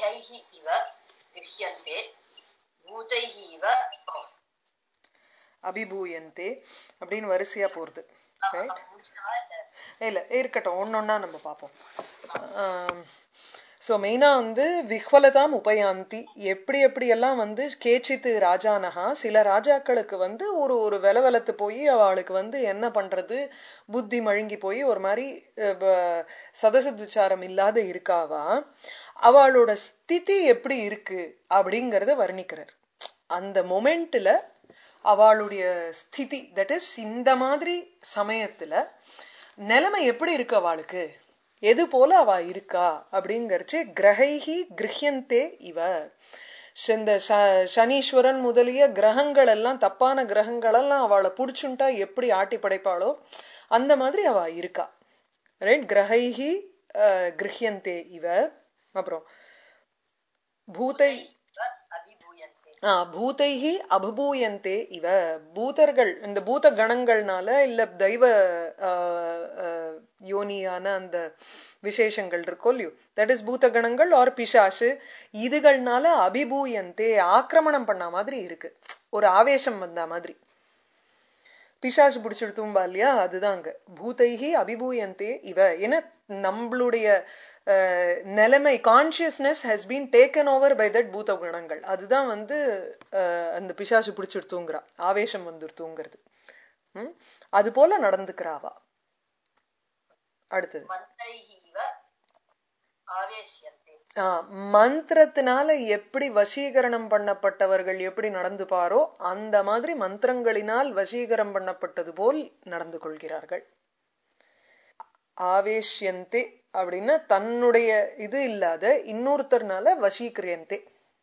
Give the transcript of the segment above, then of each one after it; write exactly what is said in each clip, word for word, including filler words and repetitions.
கிரஹைஹி இவ கிருஹ்யந்தே பூதைஹி இவ அபிபூயந்தே அப்படின்னு வரிசையா போறது. ரைட்? முடிச்சவா இல்ல இல்ல இருக்கட்டும், ஒன்னொன்னா நம்ம பார்ப்போம். ஸோ மெயினா வந்து விஹ்வலதாம் உபயாந்தி, எப்படி எப்படி எல்லாம் வந்து கேச்சித்து ராஜானஹா, சில ராஜாக்களுக்கு வந்து ஒரு ஒரு வெலவெலத்து போய் அவளுக்கு வந்து என்ன பண்றது புத்தி மழுங்கி போய் ஒரு மாதிரி சதசத் விசாரம் இல்லாத இருக்காவா, அவளோட ஸ்திதி எப்படி இருக்கு அப்படிங்கறத வர்ணிக்கிறார். அந்த மொமெண்ட்ல அவளுடைய ஸ்திதி, தட் இஸ் இந்த மாதிரி சமயத்துல நிலைமை எப்படி இருக்கு அவளுக்கு, எது போல அவ இருக்கா அப்படிங்கறச்சு கிரகைஹி கிரஹ்யந்தே இவ. இந்த சனீஸ்வரன் முதலிய கிரகங்கள் எல்லாம், தப்பான கிரகங்கள் எல்லாம் அவளை புடிச்சுட்டா எப்படி ஆட்டி படைப்பாளோ அந்த மாதிரி அவ இருக்கா. ரைட்? கிரகைஹி கிரஹ்யந்தே இவ. அப்புறம் பூதை பூதைஹி அபூயந்தே இவ. பூதர்கள், இந்த பூத கணங்கள்னால இல்ல தெய்வ யோனியான அந்த விசேஷங்கள் இருக்கோ இல்லையோ, தட் இஸ் பூத கணங்கள் ஆர் பிசாசு, இதுகள்னால அபிபூயந்தே ஆக்கிரமணம் பண்ண மாதிரி இருக்கு, ஒரு ஆவேசம் வந்த மாதிரி. பிசாசு பிடிச்சிடுத்தும்பா இல்லையா, அதுதான் அங்க பூதைஹி அபிபூயந்தே இவ. ஏன்னா நம்மளுடைய நிலைமை consciousness has been taken over by that பூத குணங்கள், அதுதான் வந்து அந்த பிசாசு பிடிச்சிடுத்துங்கிறா, ஆவேசம் வந்துடுத்துங்கிறது. உம் அது போல நடந்துக்கிறாவா. அடுத்தது மந்திரத்தினால எப்படி வசீகரணம் பண்ணப்பட்டவர்கள் எப்படி நடந்து பாரோ அந்த மாதிரி மந்திரங்களினால் வசீகரம் பண்ணப்பட்டது போல் நடந்து கொள்கிறார்கள். ஆவேஷ்யந்தே அப்படின்னா தன்னுடைய இது இல்லாத இன்னொருத்தர்னால வசீகரியந்தே.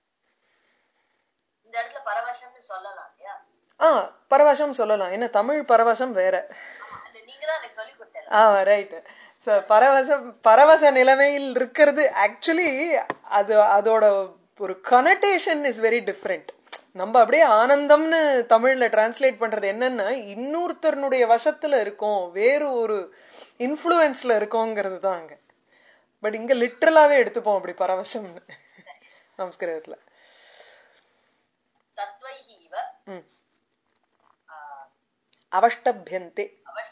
இந்த இடத்துல பரவசம்னு சொல்லலாம் இல்லையா? ஆஹ் பரவசம் சொல்லலாம். ஏன்னா தமிழ் பரவசம் வேற. நீங்க தான் எனக்கு சொல்லி கொடுத்தீங்க. ஆ ரைட். சோ பரவசம் பரவச நிலைமையில் இருக்கிறது ஆக்சுவலி அது அதோட ஒரு கனடேஷன் இஸ் வெரி டிஃப்ரெண்ட். நம்ம அப்படியே ஆனந்தம்னு தமிழ்ல டிரான்ஸ்லேட் பண்றது என்னன்னா இன்னொருத்தருடைய வசத்துல இருக்கும், வேறு ஒரு இன்ஃப்ளூயன்ஸ்ல இருக்கோங்கிறது தான் அங்க. பட் இங்க லிட்டரலாவே எடுத்துப்போம் அப்படி பரவசம்னு சம்ஸ்கிருதத்துல. அவஷ்டபியந்தே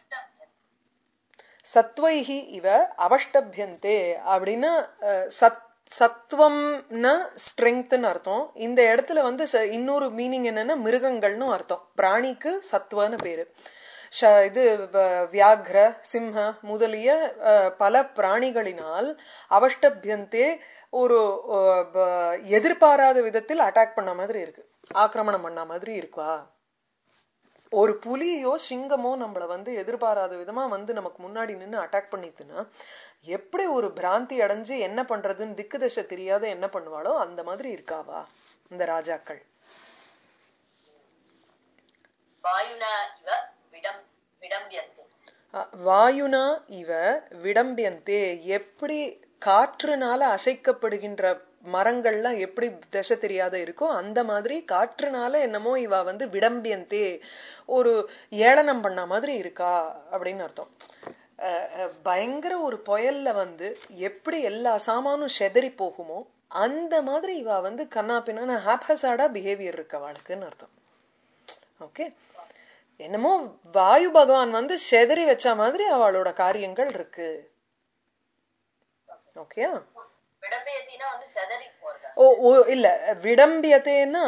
சத்வைஹி இவ அவஷ்டபியந்தே அப்படின்னா சத் சத்வம்னா ஸ்ட்ரெங்க்த்னு அர்த்தம். இந்த இடத்துல வந்து இன்னொரு மீனிங் என்னன்னா மிருகங்கள்னு அர்த்தம். பிராணிக்கு சத்வன்னு பேரு. இது வியாக்ர சிம்ஹ முதலிய பல பிராணிகளினால் அவஷ்டபியந்தே ஒரு எதிர்பாராத விதத்தில் அட்டாக் பண்ண மாதிரி இருக்கு, ஆக்கிரமணம் பண்ண மாதிரி இருக்கா. ஒரு புலியோ சிங்கமோ நம்மள வந்து எதிர்பாராத விதமா வந்து நமக்கு முன்னாடி நின்று அட்டாக் பண்ணிட்டுன்னா எப்படி ஒரு பிராந்தி அடைஞ்சு என்ன பண்றதுன்னு திக்கு தசை தெரியாத என்ன பண்ணுவாளோ அந்த மாதிரி இருக்காவா இந்த ராஜாக்கள். வாயுனா இவ விடம்பியந்தே, எப்படி காற்றுனால அசைக்கப்படுகின்ற மரங்கள்லாம் எப்படி திசை தெரியாத இருக்கோ அந்த மாதிரி காற்றுனால என்னமோ இவ வந்து விடம்பியந்தே ஒரு ஏளனம் பண்ண மாதிரி இருக்கா அப்படின்னு அர்த்தம். பயங்கர ஒரு புயல்ல வந்து எப்படி எல்லா சாமானும் செதறி போகுமோ அந்த மாதிரி இவ வந்து கண்ணா பின்னா ஹாப்ஹசாடா பிஹேவியர் இருக்கு அவளுக்குன்னு அர்த்தம். ஓகே, என்னமோ வாயு பகவான் வந்து செதறி வச்ச மாதிரி அவளோட காரியங்கள் இருக்கு. ஓகே, ஓ இல்ல விடம்பியத்தேன்னா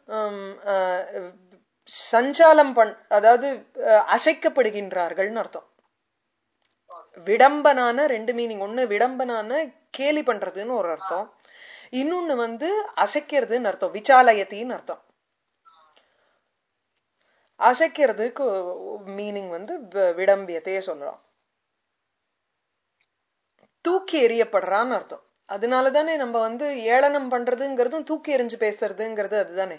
சஞ்சாலம் பண், அதாவது அசைக்கப்படுகின்றார்கள்னு அர்த்தம். விடம்பனான ரெண்டு மீனிங், ஒண்ணு விடம்பனான கேலி பண்றதுன்னு ஒரு அர்த்தம், இன்னொன்னு வந்து அசைக்கிறதுன்னு அர்த்தம், விசாலயத்தின்னு அர்த்தம். அசைக்கிறதுக்கு மீனிங் வந்து விடம்பியத்தையே சொல்லலாம், தூக்கி எறியப்படுறான்னு அர்த்தம். அதனாலதானே நம்ம வந்து ஏளனம் பண்றதுங்கிறதும் தூக்கி எறிஞ்சு பேசுறதுங்கிறது அதுதானே.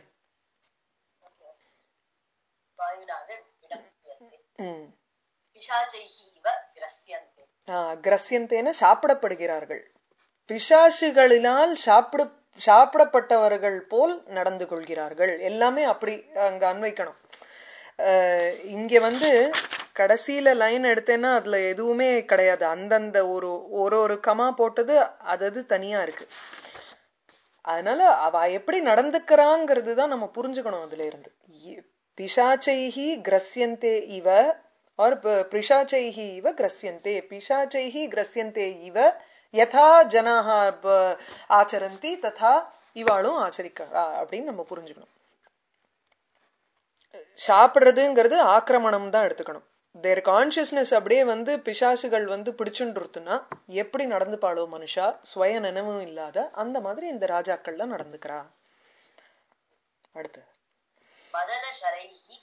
கிரஸ்யந்தேன சாப்பிடப்படுகிறார்கள், பிசாசுகளினால் சாப்பிட சாப்பிடப்பட்டவர்கள் போல் நடந்து கொள்கிறார்கள். எல்லாமே அப்படி அங்க அன்வைக்கணும். இங்க வந்து கடைசியில லைன் எடுத்தேன்னா அதுல எதுவுமே கிடையாது, அந்தந்த ஒரு ஒரு ஒரு கமா போட்டது அது தனியா இருக்கு. அதனால அவ எப்படி நடந்துக்கிறாங்கிறது தான் நம்ம புரிஞ்சுக்கணும் அதுல இருந்து. இ- பிசாச்சைஹி கிரஸ்யந்தே இவ और பிசாச்சைஹி இவ கிரஸ்யந்தே பிசாச்சைஹி கிரஸ்யந்தே இவ யதா ஜனாஹ ப- ஆச்சரந்தி ததா இவாளும் ஆச்சரிக்கிறா அப்படின்னு நம்ம புரிஞ்சுக்கணும். சாப்பிடுறதுங்கிறது ஆக்கிரமணம் தான் எடுத்துக்கணும். தேர் கான்சியஸ்னஸ் அப்படியே வந்து பிசாசுகள் வந்து பிடிச்சுருத்துனா எப்படி நடந்துப்பாளோ மனுஷா சுய நினைவும் இல்லாத அந்த மாதிரி இந்த ராஜாக்கள்லாம் நடந்துக்கிறா. அடுத்து மதன ஷரைஹி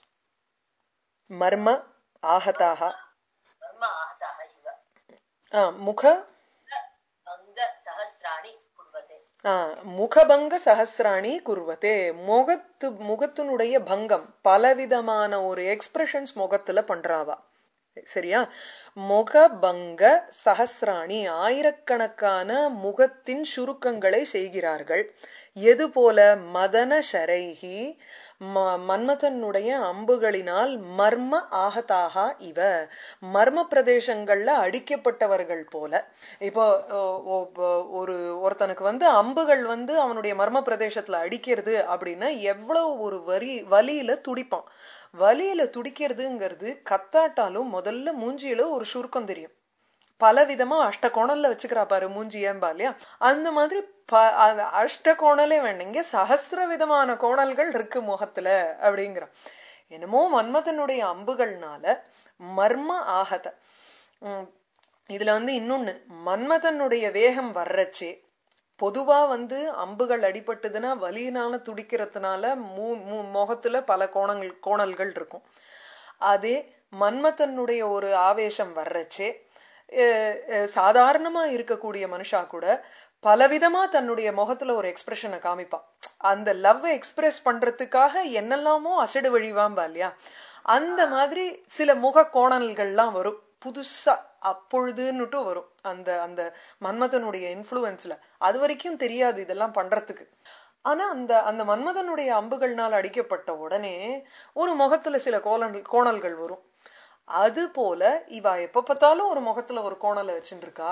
மர்ம ஆஹதாக மர்ம ஆஹதாக இவ ஆ, முக அங்க சஹஸ்ராணி குர்வதே. ஆ, முகபங்க சஹஸ்ராணி குர்வதே. முகத்து முகத்தினுடைய பங்கம் பலவிதமான ஒரு எக்ஸ்பிரஷன்ஸ் முகத்துல பண்றாவா. சரியா? முகபங்க சஹஸ்ராணி ஆயிரக்கணக்கான முகத்தின் சுருக்கங்களை செய்கிறார்கள். எது போல? மதன ஷரைஹி ம- மன்மதனுடைய அம்புகளினால் மர்ம ஆகதாக இவ மர்ம பிரதேசங்கள்ல அடிக்கப்பட்டவர்கள் போல. இப்போ ஓ- ஓ- ஒரு ஒருத்தனுக்கு வந்து அம்புகள் வந்து அவனுடைய மர்ம பிரதேசத்துல அடிக்கிறது அப்படின்னா எவ்வளவு ஒரு வரி வலியில துடிப்பான். வலியில துடிக்கிறதுங்கிறது கத்தாட்டாலும் முதல்ல மூஞ்சியில ஒரு சுருக்கம் தெரியும். பல விதமா அஷ்ட கோணல்ல வச்சுக்கிறா பாரு மூஞ்சி ஏம்பா இல்லையா, அந்த மாதிரி ப- அது அஷ்ட கோணலே வேண்டாம், இங்க சஹஸ்ர விதமான கோணல்கள் இருக்கு முகத்துல அப்படிங்கிற. என்னமோ மன்மதனுடைய அம்புகள்னால மர்ம ஆகத. உம் இதுல வந்து இன்னொன்னு, மன்மதனுடைய வேகம் வர்றச்சே பொதுவா வந்து அம்புகள் அடிபட்டதுன்னா வலியினால துடிக்கிறதுனால மூ மூ- முகத்துல பல கோணங்கள் கோணல்கள் இருக்கும். அதே மன்மதனுடைய ஒரு ஆவேசம் வர்றச்சே அஹ் அஹ் சாதாரணமா இருக்கக்கூடிய மனுஷா கூட பலவிதமா தன்னுடைய முகத்துல ஒரு எக்ஸ்பிரஷனை காமிப்பான். அந்த லவ் எக்ஸ்பிரஸ் பண்றதுக்காக என்னெல்லாமோ அசடு வழிவாம்பா இல்லையா, அந்த மாதிரி சில முக கோணல்கள்லாம் வரும் புதுசா அப்பொழுதுன்னுட்டு வரும். அந்த அந்த மன்மதனுடைய இன்ஃப்ளூயன்ஸ்ல அது வரைக்கும் தெரியாது இதெல்லாம் பண்றதுக்கு. ஆனா அந்த அந்த மன்மதனுடைய அம்புகள்னால் அடிக்கப்பட்ட உடனே ஒரு முகத்துல சில கோணல் கோணல்கள் வரும். அது போல இவ எப்ப பார்த்தாலும் ஒரு முகத்துல ஒரு கோணலை வச்சுட்டு இருக்கா.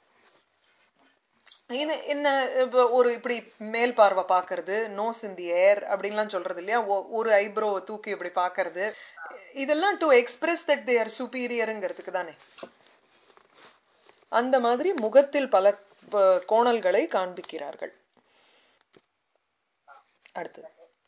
இது என்ன, இப்ப ஒரு இப்படி மேல் பார்வை பாக்குறது, நோஸ் இன் தி ஏர் அப்படின்லாம் சொல்றது இல்லையா, ஒ- ஒரு ஐப்ரோ தூக்கி இப்படி பாக்குறது, இதெல்லாம் to express that they are சுப்பீரியருங்கிறதுக்கு தானே. அந்த மாதிரி முகத்தில் பல ப- கோணல்களை காண்பிக்கிறார்கள். அடுத்தது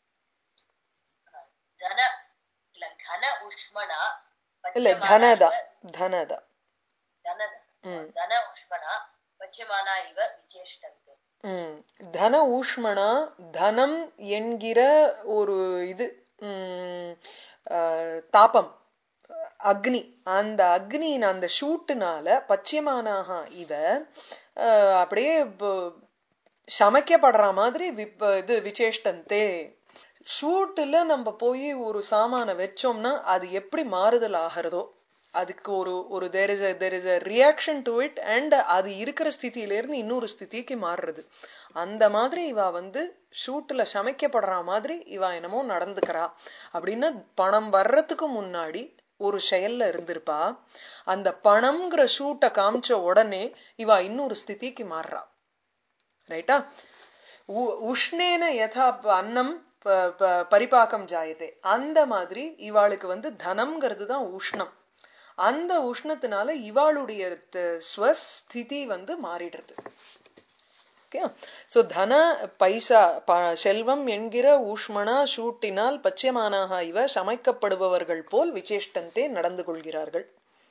தன இல்ல கன உஷ்மணா இல்ல பச்சமானா தனதா இவ தனதா தன ம் தன உஷ்மணா பச்சமானா இவ விசேஷ்டந்தே. ம் தன ஊஷ்மணா தனம் என்கிற ஒரு இது ம், அஹ், தாபம் அக்னி, அந்த அக்னியின் அந்த ஷூட்டுனால பச்சைமானாக இத அஹ், அப்படியே ப- சமைக்கப்படுற மாதிரி விப் இது விசேஷ்டந்தே. ஷூட்டுல நம்ம போய் ஒரு சாமான வச்சோம்னா அது எப்படி மாறுதல் ஆகிறதோ அதுக்கு ஒரு ஒரு there is there is a reaction to it, and அது இருக்கிற ஸ்திதியில இருந்து இன்னொரு ஸ்திதிக்கு மாறுறது. அந்த மாதிரி இவ வந்து ஷூட்ல சமைக்கப்படுற மாதிரி இவ என்னமோ நடந்துக்கிறா. அப்படின்னா பணம் வர்றதுக்கு முன்னாடி ஒரு செயல்ல இருந்திருப்பா, அந்த பணம்ங்கிற ஷூட்டை காமிச்ச உடனே இவ இன்னொரு ஸ்திதிக்கு மாறுறா. ரைட்டா? உ- உஷ்ணேன யதா ப- அன்னம் ப- ப- பரிபாக்கம் ஜாயதே, அந்த மாதிரி இவாளுக்கு வந்து தனம்ங்கிறது தான் உஷ்ணம். அந்த உஷ்ணத்தினால இவாளுடைய த- ஸ்வஸ்திதி வந்து மாறிடுறது. ஓகே, சோ தன பைசா ப- செல்வம் என்கிற ஊஷ்மணா ஷூட்டினால் பச்சைமானாக இவ சமைக்கப்படுபவர்கள் போல் விசேஷ்டந்தே நடந்து கொள்கிறார்கள்.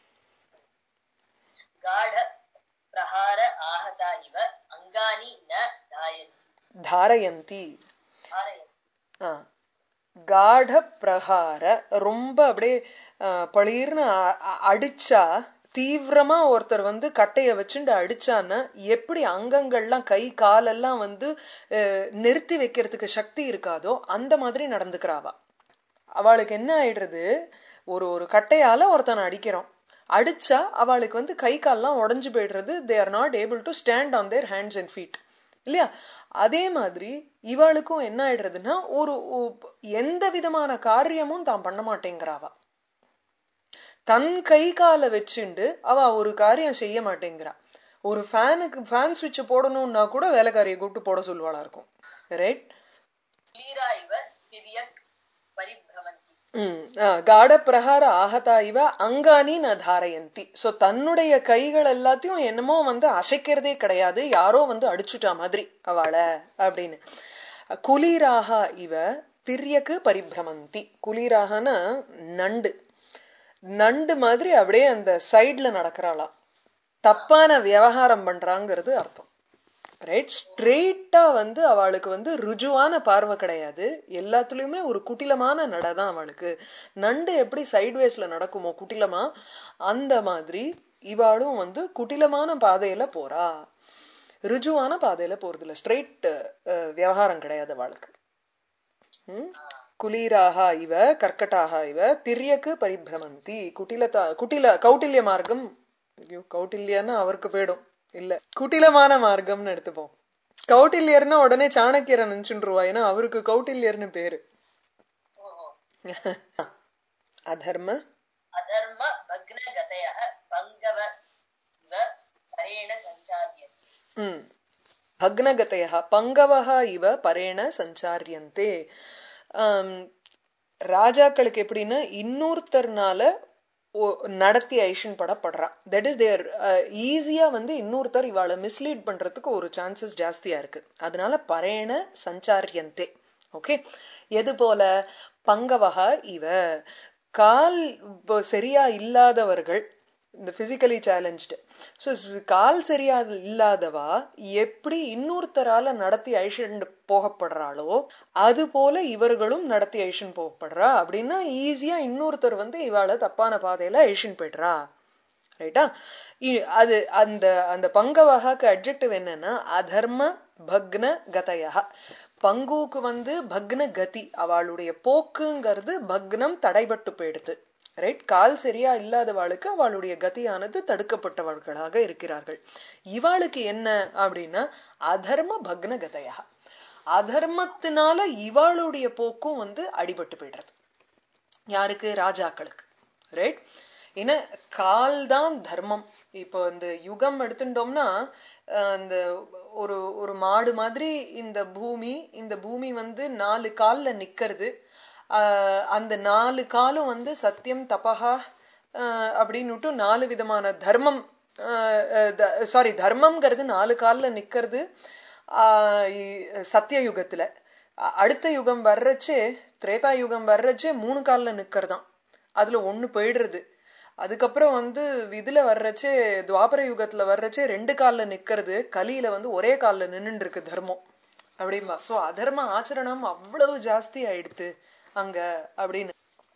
காட பிரஹார ஆஹதா இவ அங்கானி ந தாயந்தி தாரயந்தி. தாரயந்தி. ஆ, காட பிரகார ரொம்ப அப்படியே அஹ், பளீர்னு அ- அ- அடிச்சா, தீவிரமா ஒருத்தர் வந்து கட்டைய வச்சுட்டு அடிச்சான்னா எப்படி அங்கங்கள்லாம் கை காலெல்லாம் வந்து அஹ், நிறுத்தி வைக்கிறதுக்கு சக்தி இருக்காதோ அந்த மாதிரி நடந்துக்கிறாவா. அவளுக்கு என்ன ஆயிடுறது, ஒரு ஒரு கட்டையால ஒருத்தனை அடிக்கிறோம், அடிச்சா அவளுக்கு வந்து கை கால்லாம் உடைஞ்சு போயிடுறது. They are not able to stand on their hands and feet இல்லையா. அதே மாதிரி இவளுக்கும் என்ன ஆயிடுறதுன்னா ஒரு ஒ- எந்த விதமான காரியமும் தான் பண்ண மாட்டேங்கிறாவா. தன் கை காலை வச்சுண்டு அவ ஒரு காரியம் செய்ய மாட்டேங்கிறா. ஒரு ஃபேனுக்கு ஃபேன் சுவிட்ச் போடணும்னா கூட வேலைக்காரியை கூப்பிட்டு போட சொல்லுவாளா இருக்கும். ரைட். குலீரா இவ திரியக் பரிப்ரமந்தி. ம் காட பிரகார ஆகதா இவ அங்கானி ந தாரயந்தி. சோ தன்னுடைய கைகள் எல்லாத்தையும் என்னமோ வந்து அசைக்கிறதே கிடையாது, யாரோ வந்து அடிச்சுட்டா மாதிரி அவளை அப்படின்னு. குலீராக இவ திரியக்கு பரிப்ரமந்தி. குலீராகனா நண்டு, நண்டு மாதிரி அப்படியே அந்த சைட்ல நடக்கிறாளாம், தப்பான விவகாரம் பண்றாங்கிறது அர்த்தம். ரைட். ஸ்ட்ரெயிட்டா வந்து அவளுக்கு வந்து ருஜுவான பார்வை கிடையாது, எல்லாத்துலயுமே ஒரு குட்டிலமான நடதான் அவளுக்கு. நண்டு எப்படி சைட்வேஸ்ல நடக்குமோ குட்டிலமா, அந்த மாதிரி இவாளும் வந்து குட்டிலமான பாதையில போறா, ருஜுவான பாதையில போறது இல்ல, ஸ்ட்ரெயிட் விவகாரம் கிடையாது அவளுக்கு. ம் குலீராக இவ கர்க்கட்டாக இவ திரியக்கு பரிப்ரமந்தி. குட்டிலதா குட்டில கௌட்டில்ய மார்க்கம். ஐயோ கௌட்டில்யன்னு அவருக்கு போயிடும், இல்ல குட்டிலமான மார்க்கம்னு எடுத்துப்போம். கௌட்டில்யர்னா உடனே சாணக்கியரை நினைச்சுருவா, ஏன்னா அவருக்கு கௌட்டில்யர்னு பேரு. அதர்ம அதர்ம பக்ன கதயஹ பங்கவ இவ பரேண சஞ்சாரியந்தி. ம் பக்னகதயா பங்கவஹ இவ பரேண சஞ்சாரியந்தே. ராஜாக்களுக்கு எப்படின்னா இன்னொருத்தர்னால நடத்தி ஐஷன் படப்படுறா. தட் இஸ் தேர் ஈஸியா வந்து இன்னொருத்தர் இவாளை மிஸ்லீட் பண்றதுக்கு ஒரு சான்சஸ் ஜாஸ்தியா இருக்கு, அதனால பரேண சஞ்சாரியந்தே. ஓகே. எது போல? பங்கவஹ இவ கால் சரியா இல்லாதவர்கள், இந்த பிசிக்கலி சேலஞ்ச்டு, ஸோ கால் சரியா இல்லாதவா எப்படி இன்னொருத்தரால நடத்தி ஐஷன் போகப்படுறாளோ அது போல இவர்களும் நடத்தி ஐஷன் போகப்படுறா. அப்படின்னா ஈஸியா இன்னொருத்தர் வந்து இவாளை தப்பான பாதையில ஐஷன் போய்டுறா. ரைட்டா? அது அந்த அந்த பங்கவகாக்கு அட்ஜெக்டிவ் என்னன்னா அதர்ம பக்ன கதயா. பங்குக்கு வந்து பக்ன கதி, அவளுடைய போக்குங்கிறது பக்னம் தடைபட்டு போயிடுது. ரைட். கால் சரியா இல்லாதவாளுக்கு அவளுடைய கதியானது தடுக்கப்பட்டவர்களாக இருக்கிறார்கள். இவாளுக்கு என்ன அப்படின்னா அதர்ம பக்ன கதையா, அதர்மத்தினால இவாளுடைய போக்கும் வந்து அடிபட்டு போயிடுறது. யாருக்கு? ராஜாக்களுக்கு. ரைட். ஏன்னா கால் தான் தர்மம். இப்போ இந்த யுகம் எடுத்துட்டோம்னா அந்த ஒரு ஒரு மாடு மாதிரி இந்த பூமி, இந்த பூமி வந்து நாலு கால்ல நிக்கிறது. ஆஹ் அந்த நாலு காலும் வந்து சத்தியம் தபஹா அப்படின்னுட்டு நாலு விதமான தர்மம், சாரி தர்மம்ங்கிறது நாலு கால்ல நிக்கிறது ஆஹ் சத்திய யுகத்துல. அடுத்த யுகம் வர்றச்சே, திரேதா யுகம் வர்றச்சே மூணு கால்ல நிக்கிறதாம், அதுல ஒண்ணு போயிடுறது. அதுக்கப்புறம் வந்து இதுல வர்றச்சே துவாபர யுகத்துல வர்றச்சே ரெண்டு கால்ல நிக்கிறது, கலியில வந்து ஒரே கால்ல நின்னுட்டு இருக்கு தர்மம் அப்படின்பா. சோ அதர்ம ஆச்சரணம் அவ்வளவு ஜாஸ்தி ஆயிடுத்து அங்க அப்படின்னு.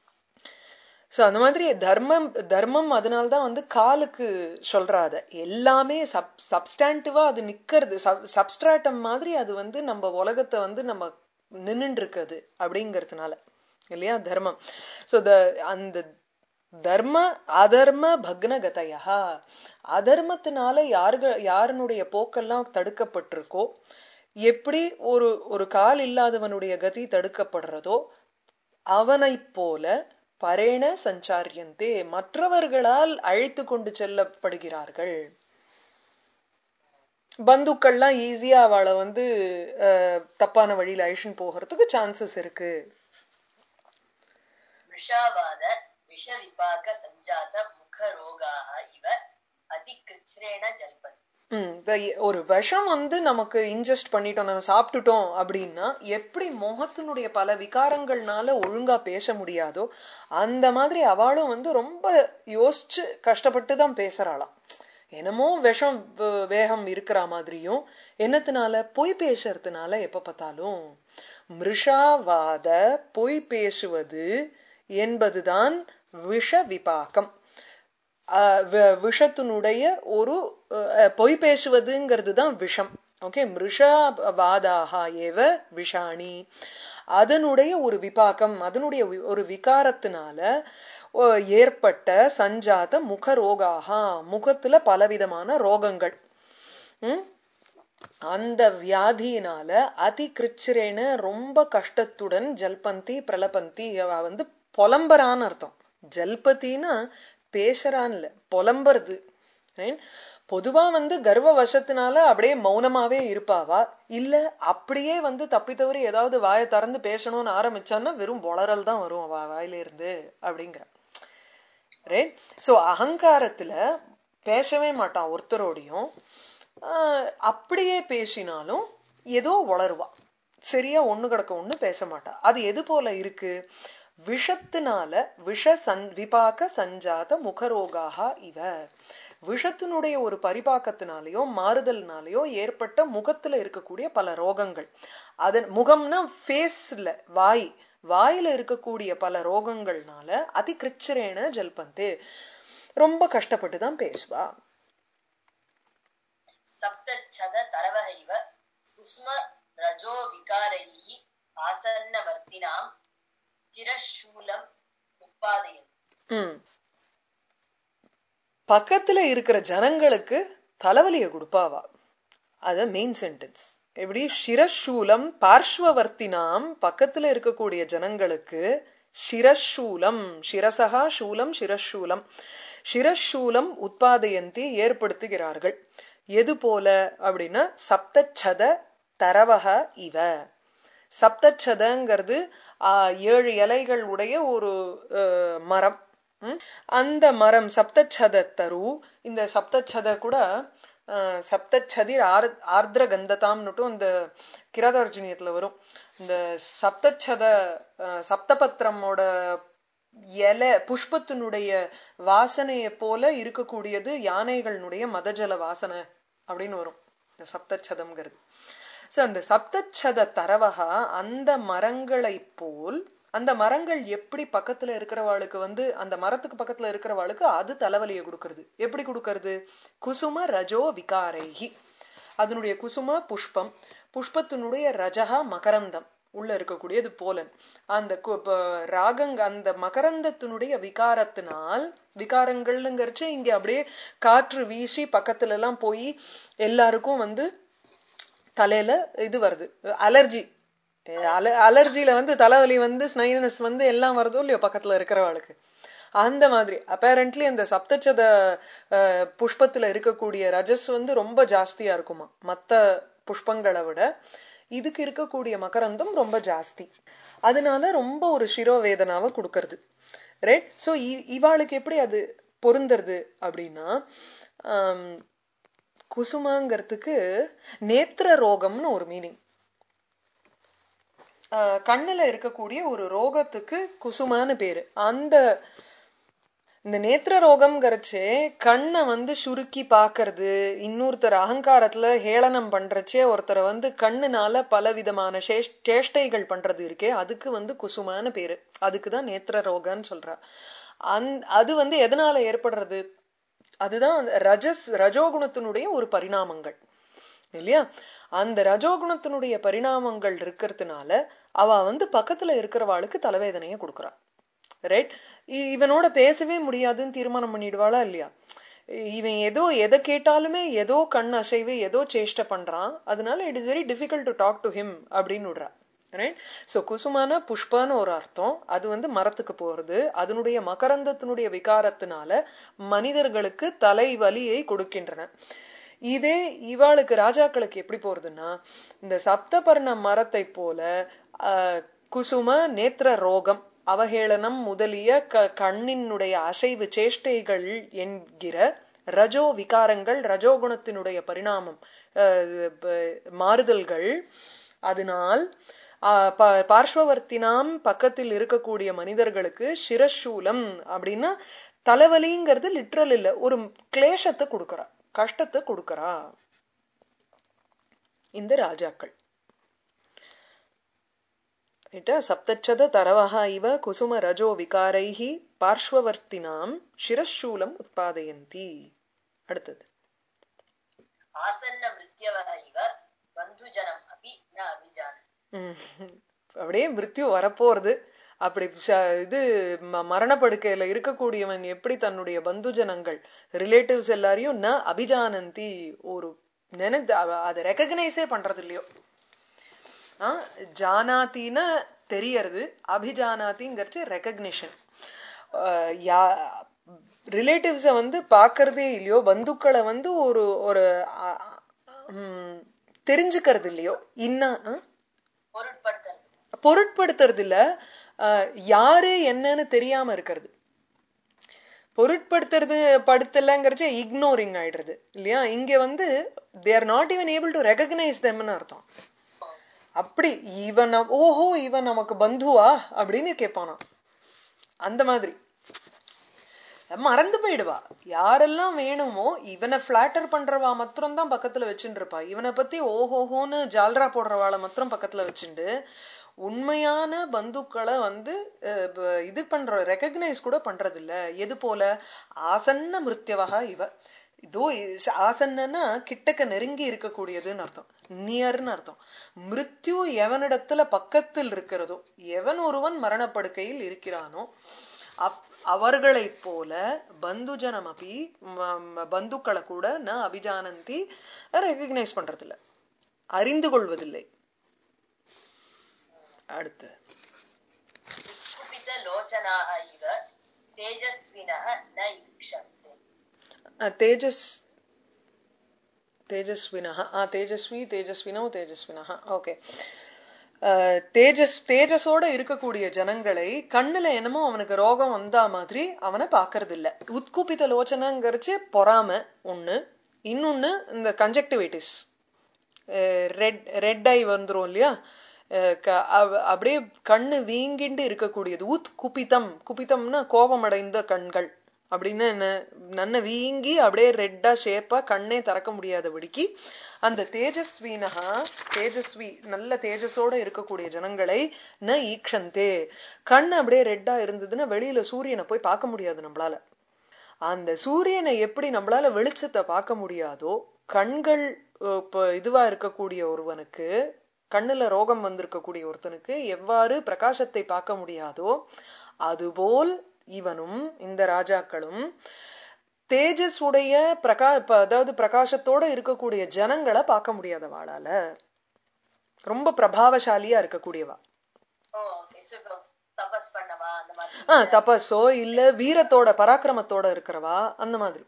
சோ அந்த மாதிரி தர்மம் தர்மம் அதனால்தான் வந்து காலுக்கு சொல்றாத எல்லாமே சப் சப்ஸ்டாண்டிவா அது நிக்கிறது, சப்ஸ்ட்ராட்டம் மாதிரி அது வந்து நம்ம உலகத்தை வந்து நம்ம நின்னுட்டு இருக்குது அப்படிங்கிறதுனால இல்லையா தர்மம். சோ த அந்த தர்ம அதர்ம பக்னகதையா, அதர்மத்தினால யாருக யாருனுடைய போக்கெல்லாம் தடுக்கப்பட்டிருக்கோ, எப்படி ஒரு ஒரு கால் இல்லாதவனுடைய கதி தடுக்கப்படுறதோ அவனை போல பரேண சஞ்சாரியந்தே மற்றவர்களால் அழைத்து கொண்டு செல்லப்படுகிறார்கள். பந்துக்கள்லாம் ஈஸியா அவளை வந்து தப்பான வழியில அழிச்சுன்னு போகிறதுக்கு சான்சஸ் இருக்கு. விஷாவாத விஷ விபாக சஞ்சாத முக ரோகாஹ இவ அதிகிருச்ரேண ஜல்பந்தி. ஒரு விஷம் வந்து நமக்கு இன்ஜெஸ்ட் பண்ணிட்டோம், நம்ம சாப்பிட்டுட்டோம் அப்படின்னா எப்படி முகத்தினுடைய பல விகாரங்கள்னால ஒழுங்கா பேச முடியாதோ அந்த மாதிரி அவளும் வந்து ரொம்ப யோசிச்சு கஷ்டப்பட்டு தான் பேசுறாளாம். என்னமோ விஷம் வேகம் இருக்கிற மாதிரியும், என்னத்தினால? பொய் பேசுறதுனால. எப்ப பார்த்தாலும் மிருஷாவாத பொய் பேசுவது என்பதுதான் விஷ விபாகம். விஷத்தினுடைய ஒரு பொய் பேசுவதுங்கிறது தான் விஷம். ஓகே. மிருஷாவாதாக ஏவ விஷாணி, அதனுடைய ஒரு விபாகம், அதனுடைய ஒரு விகாரத்தினால ஏற்பட்ட சஞ்சாத முக ரோகாக, முகத்துல பலவிதமான ரோகங்கள். உம் அந்த வியாதியினால அதிகிருச்சிரேன ரொம்ப கஷ்டத்துடன் ஜல்பந்தி பிரலபந்தி, அவ வந்து புலம்பரான்னு அர்த்தம். ஜல்பத்தின்னா பேசுறான்ல, புலம்புறது. பொதுவா வந்து கர்வ வசத்தினால அப்படியே மௌனமாவே இருப்பாவா, இல்ல அப்படியே வந்து தப்பி தவறி ஏதாவது வாயை திறந்து பேசணும்னு ஆரம்பிச்சான்னா வெறும் வளரல் தான் வரும் அவ வாயில இருந்து அப்படிங்கிற. ரைட். சோ அகங்காரத்துல பேசவே மாட்டான் ஒருத்தரோடையும். ஆஹ் அப்படியே பேசினாலும் ஏதோ வளருவா, சரியா ஒண்ணு கிடக்க ஒண்ணு பேச மாட்டா. அது எது போல இருக்கு, விஷத்தினால விஷ சன் விபாக சஞ்சாத முகரோகாக இவ. விஷத்தினுடைய ஒரு பரிபாக்கத்தினாலேயோ மாறுதல்னாலேயோ ஏற்பட்ட முகத்துல இருக்கக்கூடிய பல ரோகங்கள். அதன் முகம்னா ஃபேஸ்ல, வாய், வாயில இருக்கக்கூடிய பல ரோகங்கள்னால அதி கிருச்சரேன ஜல்பந்தே, ரொம்ப கஷ்டப்பட்டு தான் பேசுவா. சப்தச்சத தரவஹைவ குஸ்ம ரஜோ விகாரைஹி ஆசன்னவர்த்தினாம் சிரசூலம் உத்பாதயன். ம் பக்கத்துல இருக்கிற ஜனங்களுக்கு தலைவலியை கொடுப்பாவா. அத மெயின் சென்டென்ஸ். எப்படி, சிரசூலம் பார்ஷ்வவர்த்தினாம், பக்கத்துல இருக்கக்கூடிய ஜனங்களுக்கு, சிரசூலம், சிரசகா சூலம் சிரசூலம், சிரசூலம் உத்பாதயந்தி ஏற்படுத்துகிறார்கள். எது போல அப்படின்னா சப்தச்சத தரவக இவ. சப்தச்சதங்கிறது ஆஹ் ஏழு இலைகள் உடைய ஒரு மரம். அந்த மரம் சப்தச்சத தரு. இந்த சப்தச்சத கூட சப்தச்சதிர் ஆர் ஆர்திர கந்ததாம்னுட்டும் இந்த கிராதார்ஜுனியத்துல வரும். இந்த சப்தச்சத சப்தபத்திரமோட இலை புஷ்பத்தினுடைய வாசனையை போல இருக்கக்கூடியது யானைகளுடைய மதஜல வாசனை அப்படின்னு வரும் இந்த சப்தச்சதம்ங்கிறது. சோ அந்த சப்தச்சத தரவகா, அந்த மரங்களை போல், அந்த மரங்கள் எப்படி பக்கத்துல இருக்கிறவாளுக்கு வந்து அந்த மரத்துக்கு பக்கத்துல இருக்கிறவாளுக்கு அது தலைவலியை கொடுக்கறது. எப்படி கொடுக்கறது, குசும ரஜோ விகாரைஹி, அதனுடைய குசும புஷ்பம், புஷ்பத்தினுடைய ரஜகா மகரந்தம் உள்ள இருக்கக்கூடியது போலன், அந்த ராகங்க அந்த மகரந்தத்தினுடைய விகாரத்தினால், விகாரங்கள்ங்கிறச்சு இங்க அப்படியே காற்று வீசி பக்கத்துல எல்லாம் போய் எல்லாருக்கும் வந்து தலையில இது வருது, அலர்ஜி. அலர்ஜியில வந்து தலைவலி வந்து ஸ்னைனஸ் வந்து எல்லாம் வருதோ இல்லையோ பக்கத்துல இருக்கிறவளுக்கு. அந்த மாதிரி அப்பேரண்ட்லி அந்த சப்தச்சத புஷ்பத்துல இருக்கக்கூடிய ரஜஸ் வந்து ரொம்ப ஜாஸ்தியா இருக்குமா மத்த புஷ்பங்களை விட. இதுக்கு இருக்கக்கூடிய மகரந்தம் ரொம்ப ஜாஸ்தி, அதனால ரொம்ப ஒரு சிரோவேதனாவை கொடுக்கறது. ரைட். சோ இவாளுக்கு எப்படி அது பொருந்துறது அப்படின்னா, ஆஹ் குசுமாங்கிறதுக்கு நேத்திர ரோகம்னு ஒரு மீனிங். கண்ணுல இருக்கக்கூடிய ஒரு ரோகத்துக்கு குசுமான்னு பேரு. அந்த இந்த நேத்திர ரோகம்ங்கிறச்சே கண்ணை வந்து சுருக்கி பாக்குறது, இன்னொருத்தர் அகங்காரத்துல ஹேளனம் பண்றச்சே ஒருத்தரை வந்து கண்ணுனால பல விதமான சேஷ்டைகள் பண்றது இருக்கே, அதுக்கு வந்து குசுமான்னு பேரு. அதுக்குதான் நேத்திர ரோகம்னு சொல்றா. அந் அது வந்து எதனால ஏற்படுறது, அதுதான் ரஜஸ் ரஜோகுணத்தினுடைய ஒரு பரிணாமங்கள் இல்லையா. அந்த ரஜோகுணத்தினுடைய பரிணாமங்கள் இருக்கிறதுனால அவ வந்து பக்கத்துல இருக்கிறவாளுக்கு தலைவேதனையை கொடுக்குறா. ரைட். இவனோட பேசவே முடியாதுன்னு தீர்மானம் பண்ணிடுவாளா இல்லையா. இவன் ஏதோ எதை கேட்டாலுமே ஏதோ கண் அசைவு ஏதோ சேஷ்டை பண்றான், அதனால it is very difficult to talk to him அப்படின்னு விடுறா. ரைட். சோ குசுமான புஷ்பான்னு ஒரு அர்த்தம், அது வந்து மரத்துக்கு போறது. அதனுடைய மகரந்தத்தினுடைய விகாரத்தினால மனிதர்களுக்கு தலைவலியை கொடுக்கின்றன. இதே இவாளுக்கு ராஜாக்களுக்கு எப்படி போறதுன்னா, இந்த சப்தபர்ண மரத்தை போல அஹ் குசும நேத்திர ரோகம் அவஹேளனம் முதலிய க கண்ணினுடைய அசைவு சேஷ்டைகள் என்கிற ரஜோ விகாரங்கள், ரஜோகுணத்தினுடைய பரிணாமம் மாறுதல்கள், அதனால் பார்ஷ்வவர்த்தினாம் பக்கத்தில் இருக்கக்கூடிய மனிதர்களுக்கு சிரசூலம் அப்படின்னா தலைவலிங்கிறது லிட்ரல் இல்ல, ஒரு கிளேஷத்தை கொடுக்கறா, கஷ்டத்தை கொடுக்கறா இந்த ராஜாக்கள். சப்தச்சத தரவஹா இவ குசும ரஜோ விகாரைஹி பார்ஷ்வவர்த்தினாம் சிரசூலம் உத்பாதயந்தி. அடுத்தது ஆசன்ன மிருத்யவஹ இவ பந்துஜனம் அபி ந அபிஜான. அப்படியே மிருத்யு வரப்போறது. அப்படி இது மரணப்படுக்கையில இருக்கக்கூடியவன் எப்படி தன்னுடைய பந்துஜனங்கள் ரிலேட்டிவ்ஸ் எல்லாரையும் ந அபிஜானந்தி, ஒரு நினைத்து அதை ரெகக்னைஸே பண்றது இல்லையோ. ஆஹ் ஜானாத்தின்னு தெரியறது, அபிஜானாத்திங்கிறச்சு ரெகக்னிஷன். ரிலேட்டிவ்ஸ வந்து பாக்குறதே இல்லையோ, பந்துக்களை வந்து ஒரு ஒரு அ- ம், தெரிஞ்சுக்கிறது இல்லையோ, இன்னும் அ? பொருட்படுத்தல். பொருட்படுத்துறது இல்ல, அஹ், யாரு என்னன்னு தெரியாம இருக்கிறது. பொருட்படுத்துறது படுத்தலங்கிறச்ச இக்னோரிங் ஆயிடுறது இல்லையா. இங்க வந்து they are not even able to recognise தெம்னு அர்த்தம். அப்படி இவன் நம்- ஓஹோ இவன் நமக்கு பந்துவா அப்படின்னு கேட்பானா, அந்த மாதிரி மறந்து போயிடுவா. யாரெல்லாம் வேணுமோ இவனை பிளாட்டர் பண்றவா மாத்திரம் தான் பக்கத்துல வச்சுட்டு இருப்பா. இவனை பத்தி ஓஹோஹோன்னு ஜால்ரா போடுறவாளை மாத்திரம் பக்கத்துல வச்சுண்டு உண்மையான பந்துக்களை வந்து அஹ், ப- இது பண்ற ரெகக்னைஸ் கூட பண்றது இல்ல. எது போல ஆசன்ன மிருத்யவகா இவ. இதோ இ- ஆசன்னன்னா கிட்டக்க நெருங்கி இருக்கக்கூடியதுன்னு அர்த்தம், நியர்னு அர்த்தம். மிருத்யு எவனிடத்துல பக்கத்தில் இருக்கிறதோ, எவன் ஒருவன் மரணப்படுக்கையில் இருக்கிறானோ அப் அவர்களைப் போல பந்துஜனம் அப்படி பந்துக்களை கூட ந அபிஜானந்தி, ரெகக்னைஸ் பண்றதில்ல, அறிந்து கொள்வதில்லை. அடுத்து உத்குபித லோச்சனாக இவ தேஜஸ்வினः ந ஈக்ஷந்தே. அஹ், தேஜஸ் தேஜஸ்வினஹ ஆ தேஜஸ்வி தேஜஸ்வினோ தேஜஸ்வினஹ ஓகே. தேஜஸ் தேஜஸோட இருக்கக்கூடிய ஜனங்களை கண்ணுல என்னமோ அவனுக்கு ரோகம் வந்தா மாதிரி அவனை பாக்குறது இல்ல. உத்குபித லோச்சனங்கிறச்சு பொறாம ஒண்ணு, இன்னொன்னு இந்த கன்ஜெக்டிவிட்டிஸ், ரெட் ரெட் ஐ வந்துரும் இல்லையா. அஹ் க- அவ- அப்படியே கண்ணு வீங்கிண்டு இருக்கக்கூடியது. உத் குபிதம், குபிதம்னா கோபமடைந்த கண்கள் அப்படின்னு என்ன, நன்ன வீங்கி அப்படியே ரெட்டா ஷேப்பா கண்ணே திறக்க முடியாதபடிக்கு அந்த தேஜஸ்வீனஹா, தேஜஸ்வி நல்ல தேஜஸோட இருக்கக்கூடிய ஜனங்களை ந ஈக்ஷந்தே. கண் அப்படியே ரெட்டா இருந்ததுன்னா வெளியில சூரியனை போய் பார்க்க முடியாது நம்மளால. அந்த சூரியனை எப்படி நம்மளால வெளிச்சத்தை பார்க்க முடியாதோ, கண்கள் அஹ், இப்ப இதுவா இருக்கக்கூடிய ஒருவனுக்கு, கண்ணுல ரோகம் வந்திருக்கக்கூடிய ஒருத்தனுக்கு எவ்வாறு பிரகாசத்தை பார்க்க முடியாதோ, அதுபோல் இவனும் இந்த ராஜாக்களும் தேஜஸ் உடைய பிரகா இப்ப அதாவது பிரகாசத்தோட இருக்கக்கூடிய ஜனங்களை பார்க்க முடியாதவாளால. ரொம்ப பிரபாவசாலியா இருக்கக்கூடியவா. ஓ ஓகே. சோ இப்போ தபஸ் பண்ணவா அந்த மாதிரி. ஆஹ் தபஸோ இல்ல வீரத்தோட பராக்கிரமத்தோட இருக்கிறவா, அந்த மாதிரி.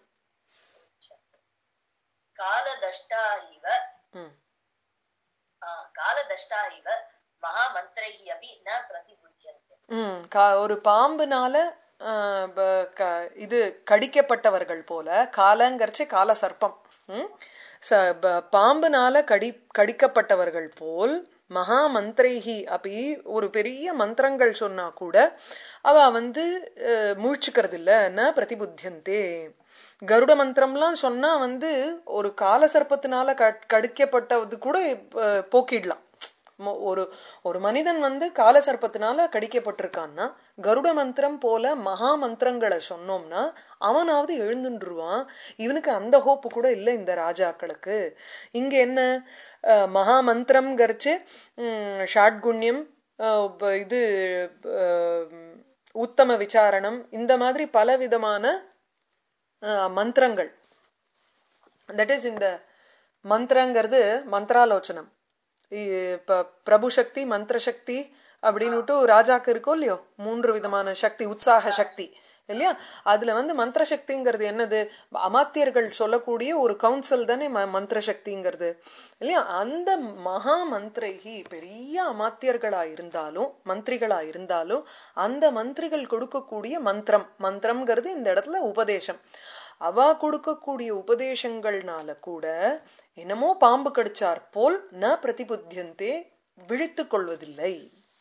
காலதஷ்டா இவ ம் ஆ, காலதஷ்டா இவ மகாமந்திரைஹி அபி ந பிரதிபுத்தியந்தே. ம் கா- ஒரு பாம்புனால ஆஹ் ப- க- இது கடிக்கப்பட்டவர்கள் போல, காலங்கரிச்சு கால சர்ப்பம், ம் ச- ப- பாம்புனால கடி கடிக்கப்பட்டவர்கள் போல், மகா மந்திரைஹி அப்படி ஒரு பெரிய மந்திரங்கள் சொன்னா கூட அவ வந்து அஹ், முழிச்சுக்கிறது இல்ல. ந பிரதிபுத்தியந்தே. கருட மந்திரம்லாம் சொன்னா வந்து ஒரு கால சர்ப்பத்தினால க- கடிக்கப்பட்டது கூட அஹ், போக்கிடலாம். மொ- ஒரு ஒரு மனிதன் வந்து கால சர்ப்பத்தினால கடிக்கப்பட்டிருக்கான்னா, கருட மந்திரம் போல மகா மந்திரங்களை சொன்னோம்னா அவனாவது எழுந்துருவான். இவனுக்கு அந்த ஹோப்பு கூட இல்லை இந்த ராஜாக்களுக்கு. இங்க என்ன, அஹ், மகா மந்திரம் கரிச்சு ஷாட்குண்யம், அஹ், ப- இது அஹ், உத்தம விசாரணம், இந்த மாதிரி பல விதமான அஹ், மந்திரங்கள். தட் இஸ் இந்த மந்திரங்கிறது மந்திராலோச்சனம். இ- இப்ப பிரபு சக்தி மந்திர சக்தி அப்படின்னுட்டு ராஜாக்கு இருக்கோ இல்லையோ, மூன்று விதமான சக்தி, உற்சாக சக்தி இல்லையா. அதுல வந்து மந்திர சக்திங்கிறது என்னது, அமாத்தியர்கள் சொல்லக்கூடிய ஒரு கவுன்சில் தானே ம- மந்திர சக்திங்கிறது இல்லையா. அந்த மகா மந்திரைகி, பெரிய அமாத்தியர்களா இருந்தாலும் மந்திரிகளா இருந்தாலும் அந்த மந்திரிகள் கொடுக்கக்கூடிய மந்திரம், மந்திரம்ங்கிறது இந்த இடத்துல உபதேசம், அவ கொடுக்கக்கூடிய உபதேசங்கள்னால கூட என்னமோ பாம்பு கடிச்சார் போல் ந பிரதிபுத்தியந்தே, விழித்துக் கொள்வதில்லை.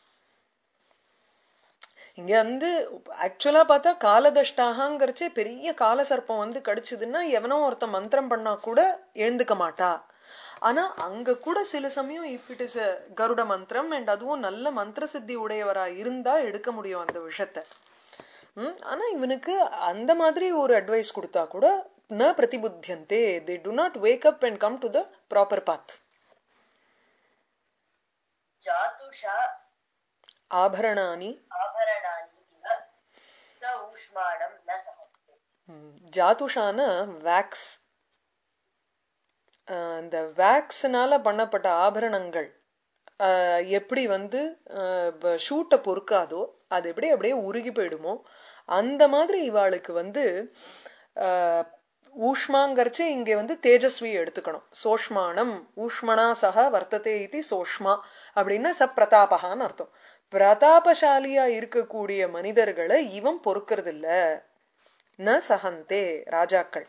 இங்க வந்து ஆக்சுவலா பார்த்தா காலதஷ்டாகங்கிறச்சே பெரிய கால சர்ப்பம் வந்து கடிச்சதுன்னா எவனோ ஒருத்த மந்திரம் பண்ணா கூட எழுந்துக்க மாட்டா. ஆனா அங்க கூட சில சமயம் இஃப் இட் இஸ் கருட மந்திரம் அண்ட் அதுவும் நல்ல மந்திர சித்தி உடையவரா இருந்தா எடுக்க முடியும் அந்த விஷயத்த. ம், ஆனா இவனுக்கு அந்த மாதிரி ஒரு அட்வைஸ் கொடுத்தா கூட ந பிரதிபுத்தியந்தே, they do not wake up and come to the proper path. ஜாதுஷா ஆபரணானி, ஆபரணானி இவ ச ஊஷ்மாணம் ந சஹந்தே. ம், ஜாதுஷான வேக்ஸ், இந்த வேக்ஸ்னால பண்ணப்பட்ட ஆபரணங்கள் அஹ், எப்படி வந்து ஷூட்டை பொறுக்காதோ அது எப்படி அப்படியே உருகி போயிடுமோ அந்த மாதிரி இவாளுக்கு வந்து ஆஹ் ஊஷ்மாங்கரிச்சு இங்க வந்து தேஜஸ்வி எடுத்துக்கணும். சோஷ்மானம் ஊஷ்மணா சக வர்த்ததே இது சோஷ்மா அப்படின்னா ச பிரதாபகான்னு அர்த்தம். பிரதாபசாலியா இருக்கக்கூடிய மனிதர்களை இவன் பொறுக்கிறது இல்ல. ந சஹந்தே ராஜாக்கள்.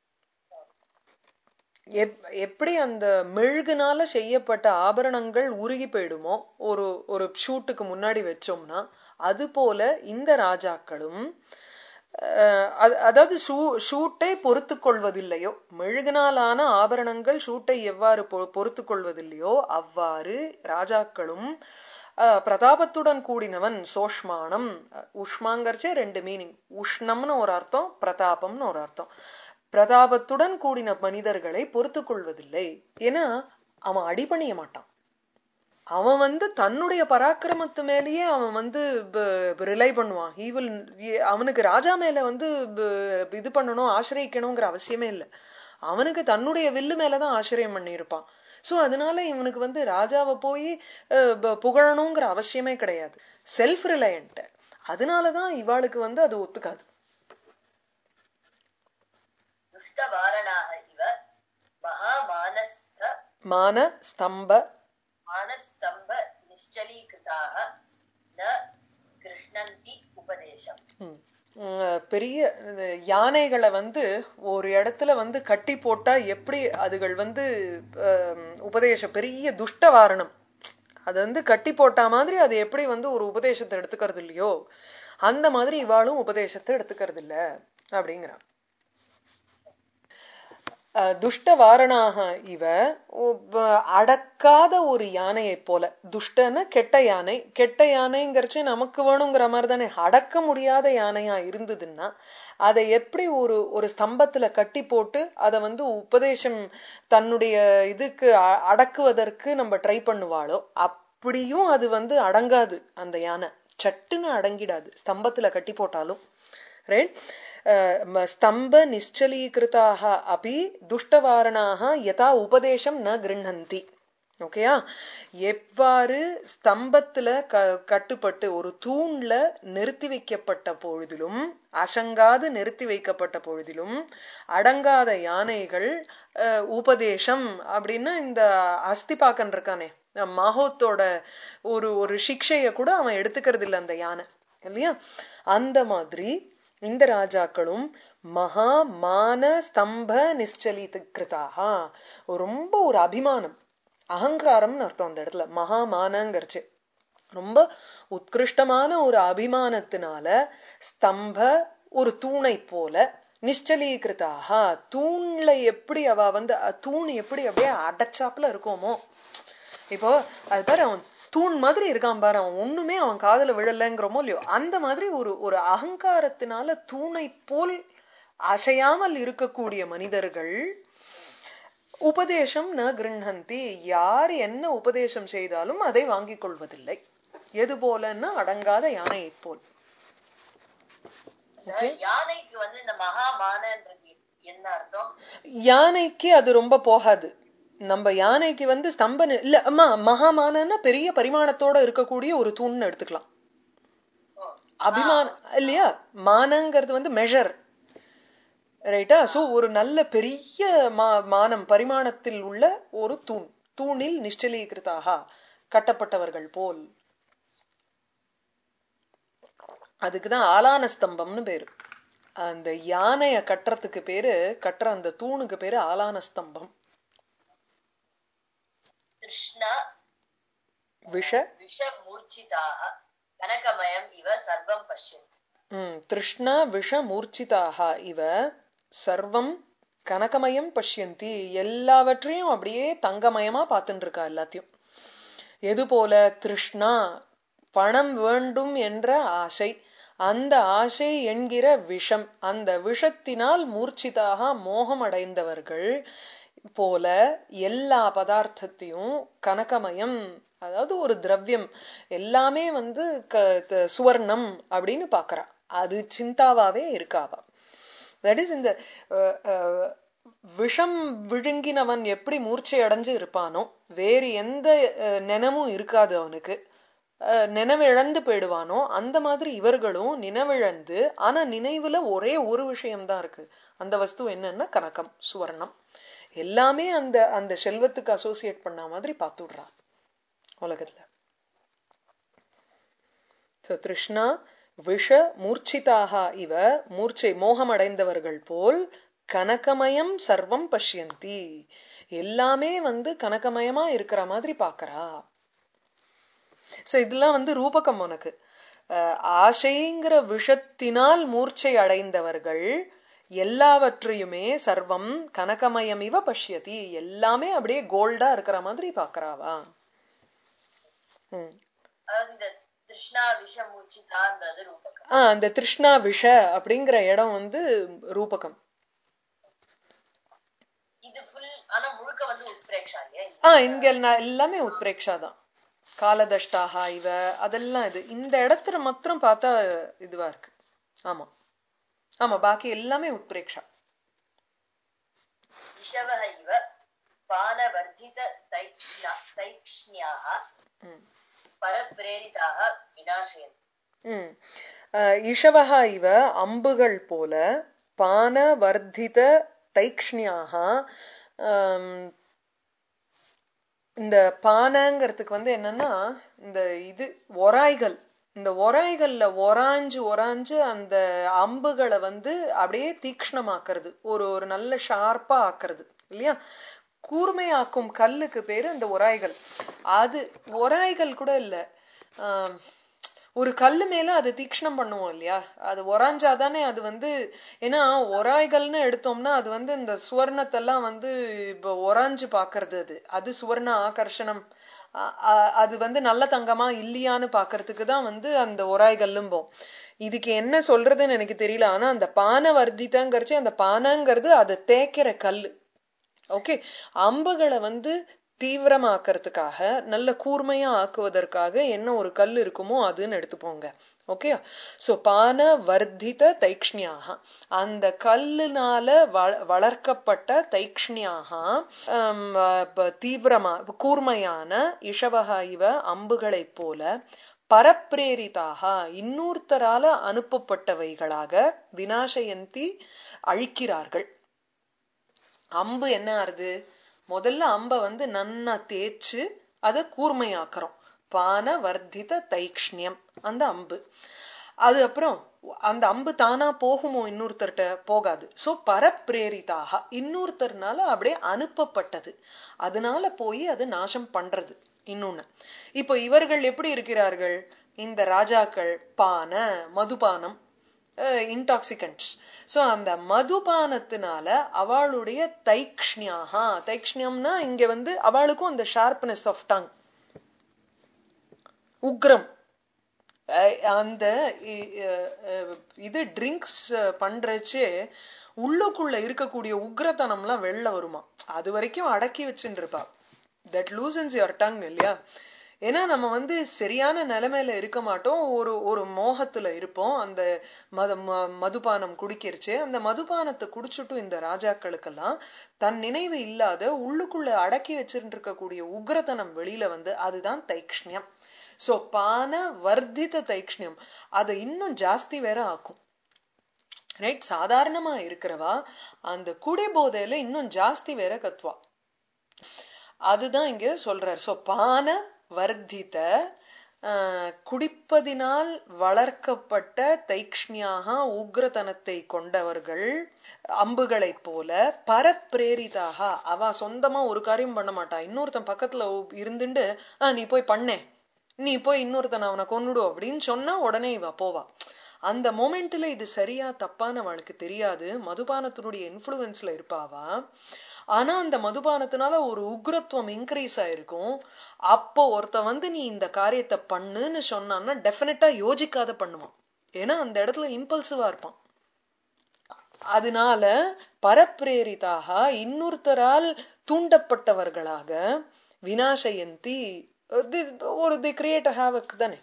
எப்படி அந்த மெழுகுனால செய்யப்பட்ட ஆபரணங்கள் உருகி போயிடுமோ ஒரு ஒரு ஷூட்டுக்கு முன்னாடி வச்சோம்னா, அது போல இந்த ராஜாக்களும் அதாவது ஷூட்டை பொறுத்து கொள்வதில்லையோ, மெழுகினாலான ஆபரணங்கள் ஷூட்டை எவ்வாறு பொறுத்து கொள்வதில்லையோ அவ்வாறு ராஜாக்களும் பிரதாபத்துடன் கூடினவன் சோஷ்மானம். உஷ்மாங்கர்ச்சே ரெண்டு மீனிங், உஷ்ணம்னு ஒரு அர்த்தம், பிரதாபம்னு ஒரு அர்த்தம். பிரதாபத்துடன் கூடின மனிதர்களை பொறுத்து கொள்வதில்லை. ஏன்னா அவன் அடிபணிய மாட்டான். அவன் வந்து தன்னுடைய பராக்கிரமத்து மேலேயே அவன் வந்து ரிலை பண்ணுவான். ஹீ வில், அவனுக்கு ராஜா மேல வந்து இது பண்ணணும் ஆசிரியக்கணுங்கிற அவசியமே இல்லை. அவனுக்கு தன்னுடைய வில்லு மேலதான் ஆசிரியம் பண்ணியிருப்பான். சோ அதனால இவனுக்கு வந்து ராஜாவை போய் புகழணுங்கிற அவசியமே கிடையாது. Self reliant. அதனாலதான் இவாளுக்கு வந்து அது ஒத்துக்காது. மான ஸ்தம்ப மானஸ்தம்ப நிச்சலீகிருதாக ந கிருஷ்ணந்தி உபதேசம். பெரிய யானைகளை வந்து ஒரு இடத்துல வந்து கட்டி போட்டா எப்படி அதுகள் வந்து உபதேசம், பெரிய துஷ்ட வாரணம், அது வந்து கட்டி போட்டா மாதிரி அது எப்படி வந்து ஒரு உபதேசத்தை எடுத்துக்கிறது இல்லையோ அந்த மாதிரி இவாளும் உபதேசத்தை எடுத்துக்கிறது இல்ல அப்படிங்கிறான். துஷ்ட வாரணாக இவ, அடக்காத ஒரு யானையை போல. துஷ்டன கெட்ட யானை, கெட்ட யானைங்கிறச்சு நமக்கு வேணுங்கிற மாதிரி தானே. அடக்க முடியாத யானையா இருந்ததுன்னா அதை எப்படி ஒரு ஒரு ஸ்தம்பத்துல கட்டி போட்டு அதை வந்து உபதேசம் தன்னுடைய இதுக்கு அடக்குவதற்கு நம்ம ட்ரை பண்ணுவாளோ அப்படியும் அது வந்து அடங்காது. அந்த யானை சட்டுன்னு அடங்கிடாது ஸ்தம்பத்துல கட்டி போட்டாலும். ரைட். ஸ்தம்ப நிச்சலீகிருதாக அபி துஷ்டவாரணாக யதா உபதேசம் ந கிருண்ணந்தி. ஓகேயா? எவ்வாறு ஸ்தம்பத்துல க கட்டுப்பட்டு ஒரு தூண்ல நிறுத்தி வைக்கப்பட்ட பொழுதிலும், அசங்காது நிறுத்தி வைக்கப்பட்ட பொழுதிலும் அடங்காத யானைகள் உபதேசம் அப்படின்னா இந்த அஸ்திபாக்கன் இருக்கானே மாஹோத்தோட ஒரு ஒரு சிக்ஷைய கூட அவன் எடுத்துக்கிறது இல்லை அந்த யானை இல்லையா? அந்த மாதிரி இந்த ராஜாக்களும் மகா மான ஸ்தம்ப நிச்சலித கிருதாக, ரொம்ப ஒரு அபிமானம், அகங்காரம்னு அர்த்தம் அந்த இடத்துல. மகாமானங்கிறச்சு ரொம்ப உத்கிருஷ்டமான ஒரு அபிமானத்தினால ஸ்தம்ப ஒரு தூணை போல, நிச்சலீகிருதாக தூண்ல எப்படி அவ வந்து தூண் எப்படி அப்படியே அடைச்சாப்புல இருக்கோமோ. இப்போ அது பாரு, அவன் தூண் மாதிரி இருக்கான் பாரு, அவன் ஒண்ணுமே அவன் காதுல விழலைங்கிறோமோ இல்லையோ, அந்த மாதிரி ஒரு ஒரு அகங்காரத்தினால தூணை போல் அசையாமல் இருக்கக்கூடிய மனிதர்கள் உபதேசம் ந கிருண்ணந்தி, யார் என்ன உபதேசம் செய்தாலும் அதை வாங்கிக் கொள்வதில்லை. எது போலன்னா அடங்காத யானையை போல். யானைக்கு வந்து இந்த மகாமானன்றது என்ன அர்த்தம்? யானைக்கு அது ரொம்ப போகாது. நம்ம யானைக்கு வந்து ஸ்தம்பன் இல்ல அம்மா, மகாமானன்னா பெரிய பரிமாணத்தோட இருக்கக்கூடிய ஒரு தூண்னு எடுத்துக்கலாம். அபிமானம் இல்லையா? மானங்கிறது வந்து மெஷர், ரைட்டா? சோ ஒரு நல்ல பெரிய மா மானம் பரிமாணத்தில் உள்ள ஒரு தூண், தூணில் நிச்சலீகிருதாக கட்டப்பட்டவர்கள் போல். அதுக்குதான் ஆலான ஸ்தம்பம்னு பேரு. அந்த யானைய கட்டுறதுக்கு பேரு, கட்டுற அந்த தூணுக்கு பேரு ஆலான ஸ்தம்பம். கிருஷ்ணா விஷ விஷ மூர்ச்சிதாக கனகமயம் இவ சர்வம் பஷ்யந்தி. ம் கிருஷ்ணா விஷ மூர்ச்சிதாக இவ சர்வம் கனகமயம் பஷ்யந்தி, எல்லாவற்றையும் அப்படியே தங்கமயமா பார்த்துட்டு இருக்கா எல்லாத்தையும். எது போல? திருஷ்ணா பணம் வேண்டும் என்ற ஆசை, அந்த ஆசை என்கிற விஷம், அந்த விஷத்தினால் மூர்ச்சிதாக மோகம் அடைந்தவர்கள் போல எல்லா பதார்த்தத்தையும் கனகமயம், அதாவது ஒரு திரவியம் எல்லாமே வந்து சுவர்ணம் அப்படின்னு பாக்குறா. அது சிந்தாவாவே இருக்காவா. தட் இஸ் இந்த விஷம் விழுங்கினவன் எப்படி மூர்ச்சை அடைஞ்சு இருப்பானோ, வேறு எந்த நினமும் இருக்காது அவனுக்கு. அஹ், நினைவிழந்து போயிடுவானோ அந்த மாதிரி இவர்களும் நினைவிழந்து, ஆனா நினைவுல ஒரே ஒரு விஷயம்தான் இருக்கு. அந்த வஸ்து என்னன்னா கனகம், சுவர்ணம். எல்லாமே அந்த அந்த செல்வத்துக்கு அசோசியேட் பண்ண மாதிரி பார்த்துடுறா உலகத்துல. So, திருஷ்ணா விஷ மூர்ச்சிதாக இவ, மூர்ச்சை மோகம் அடைந்தவர்கள் போல் கனகமயம் சர்வம் பஷ்யந்தி, எல்லாமே வந்து கனகமயமா இருக்கிற மாதிரி பாக்குறா. சோ இதெல்லாம் வந்து ரூபகம் உனக்கு. அஹ், ஆசைங்கிற விஷத்தினால் மூர்ச்சை அடைந்தவர்கள் எல்லாவற்றையுமே சர்வம் கனகமயம் இவ பஷ்யதி, எல்லாமே அப்படியே கோல்டா இருக்கிற மாதிரி பாக்குறாவா. ம். அதாவது இந்த திருஷ்ணா விஷமூச்சிதான்றது ரூபகம். ஆஹ் அந்த திருஷ்ணா விஷ அப்படிங்கிற இடம் வந்து ரூபகம். இது ஃபுல் ஆனா முழுக்க வந்து உட்பிரேக்ஷா இல்லையா? ஆஹ் இங்க நான் எல்லாமே உட்பிரேக்ஷா தான். காலதஷ்டாக இவ அதெல்லாம் இது. இந்த இடத்துல மாத்திரம் பார்த்தா இதுவா இருக்கு. ஆமா ஆமா, பாக்கி எல்லாமே உட்பிரேக்ஷா. இஷவஹ இவ பானவர்தித தைக்ஷ்ணா தைக்ஷ்ணியாக பரப்பிரேரிதாக விநாசயந்தி. ம். அஹ், இஷவஹா இவ அம்புகள் போல, பான வர்த்தித தைக்ஷ்ணியாக, ஆம், இந்த பானைங்கிறதுக்கு வந்து என்னன்னா இந்த இது ஒராய்கள், இந்த ஒராய்கள்ல ஒராஞ்சு ஒராஞ்சு அந்த அம்புகளை வந்து அப்படியே தீக்ஷ்ணமாக்குறது, ஒரு ஒரு நல்ல ஷார்ப்பா ஆக்குறது இல்லையா. கூர்மையாக்கும் கல்லுக்கு பேரு அந்த ஒராய்கள். அது ஒராய்கள் கூட இல்ல, ஆஹ் ஒரு கல்லு மேல அது தீக்ஷ்ணம் பண்ணுவோம் இல்லையா, அது ஒராஞ்சாதானே அது வந்து. ஏன்னா ஒராய்கள்னு எடுத்தோம்னா அது வந்து இந்த சுவர்ணத்தெல்லாம் வந்து இப்போ ஒராஞ்சு பாக்குறது, அது அது சுவர்ண ஆகர்ஷணம். அ- அ- அது வந்து நல்ல தங்கமா இல்லையான்னு பாக்குறதுக்கு தான் வந்து அந்த ஒராய்கல்லும்போம். இதுக்கு என்ன சொல்றதுன்னு எனக்கு தெரியல. ஆனா அந்த பானை வர்த்திதங்கிறச்சு, அந்த பானைங்கிறது அதை தேய்க்கிற கல்லு. ஓகே, அம்புகளை வந்து தீவிரமாக்குறதுக்காக, நல்ல கூர்மையா ஆக்குவதற்காக என்ன ஒரு கல் இருக்குமோ அதுன்னு எடுத்துப்போங்க. ஓகே, சோ பான வர்த்தித தைக்ஷ்ணியாக, அந்த கல்லுனால வ- வளர்க்கப்பட்ட தைக்ஷ்ணியாக, ஆம், ப- தீவிரமா கூர்மையான இஷவகா இவ அம்புகளைப் போல, பரப்பிரேரிதாக இன்னொருத்தரால அனுப்பப்பட்டவைகளாக, விநாசயந்தி அழிக்கிறார்கள். அம்பு என்ன ஆறுது, முதல்ல அம்ப வந்து நன்னா தேய்ச்சு அதை கூர்மையாக்குறோம். பான வர்த்தித தைக்ஷ்ணியம் அந்த அம்பு. அது அப்புறம் அந்த அம்பு தானா போகுமோ, இன்னொருத்தர்கிட்ட போகாது. சோ பரப்பிரேரிதாக இன்னொருத்தர்னால அப்படியே அனுப்பப்பட்டது, அதனால போய் அது நாசம் பண்றது. இன்னொன்னு, இப்போ இவர்கள் எப்படி இருக்கிறார்கள், இந்த ராஜாக்கள் பான மதுபானம், இன்டாக்சிகன்ட்ஸ். சோ அந்த மதுபானத்தினால அவளுடைய தைக்ஷ்ணியாக, தைக்ஷ்ணியம்னா இங்க வந்து அவளுக்கும் அந்த ஷார்ப்னஸ் ஆஃப் டங், உக்ரம். அஹ் அந்த இ- அஹ் அஹ் இது ட்ரிங்க்ஸ் பண்றச்சே உள்ளுக்குள்ள இருக்கக்கூடிய உக்ரத்தனம்லாம் வெளில வருமா, அது வரைக்கும் அடக்கி வச்சுட்டு இருப்பா. தட் லூசன்ஸ் யுவர் டங் இல்லையா. ஏன்னா நம்ம வந்து சரியான நிலைமையில இருக்க மாட்டோம், ஒரு ஒரு மோகத்துல இருப்போம். அந்த மத ம- மதுபானம் குடிக்கிறச்சே, அந்த மதுபானத்தை குடிச்சுட்டும் இந்த ராஜாக்களுக்கெல்லாம் தன் நினைவு இல்லாத உள்ளுக்குள்ள அடக்கி வச்சுட்டு இருக்கக்கூடிய உக்ரத்தனம் வெளியில வந்து, அதுதான் தைக்ஷ்ணியம். சோ பான வர்த்தித தைக்ஷ்ணியம், அதை இன்னும் ஜாஸ்தி வேற ஆக்கும். ரைட், சாதாரணமா இருக்கிறவா அந்த குடி போதையில இன்னும் ஜாஸ்தி வேற கத்துவா. அதுதான் இங்க சொல்றார். சோ பான வர்த்தித, ஆஹ், குடிப்பதினால் வளர்க்கப்பட்ட தைக்ஷ்ணியாக உக்ரதனத்தை கொண்டவர்கள் அம்புகளைப் போல, பரப்பிரேரிதாக அவ சொந்தமா ஒரு காரியம் பண்ண மாட்டா, இன்னொருத்தன் பக்கத்துல இருந்துட்டு ஆஹ் நீ போய் பண்ணே, நீ போய் இன்னொருத்தன் அவனை கொன்னுடு அப்படின்னு சொன்னா உடனே இவ போவா. அந்த மொமெண்ட்ல இது சரியா தப்பான அவளுக்கு தெரியாது, மதுபானத்தினுடைய இன்ஃப்ளூயன்ஸ்ல இருப்பாவா. ஆனா அந்த மதுபானத்தினால ஒரு உக்ரத்துவம் இன்க்ரீஸ் ஆயிருக்கும். அப்போ ஒருத்த வந்து நீ இந்த காரியத்தை பண்ணுன்னு சொன்னான்னா டெஃபினட்டா யோசிக்காத பண்ணுவான். ஏன்னா அந்த இடத்துல இம்பல்சிவா இருப்பான். அதனால பரப்பிரேரிதாக இன்னொருத்தரால் தூண்டப்பட்டவர்களாக, விநாசயந்தி, ஒரு தி கிரியேட் ஹேவக் தானே,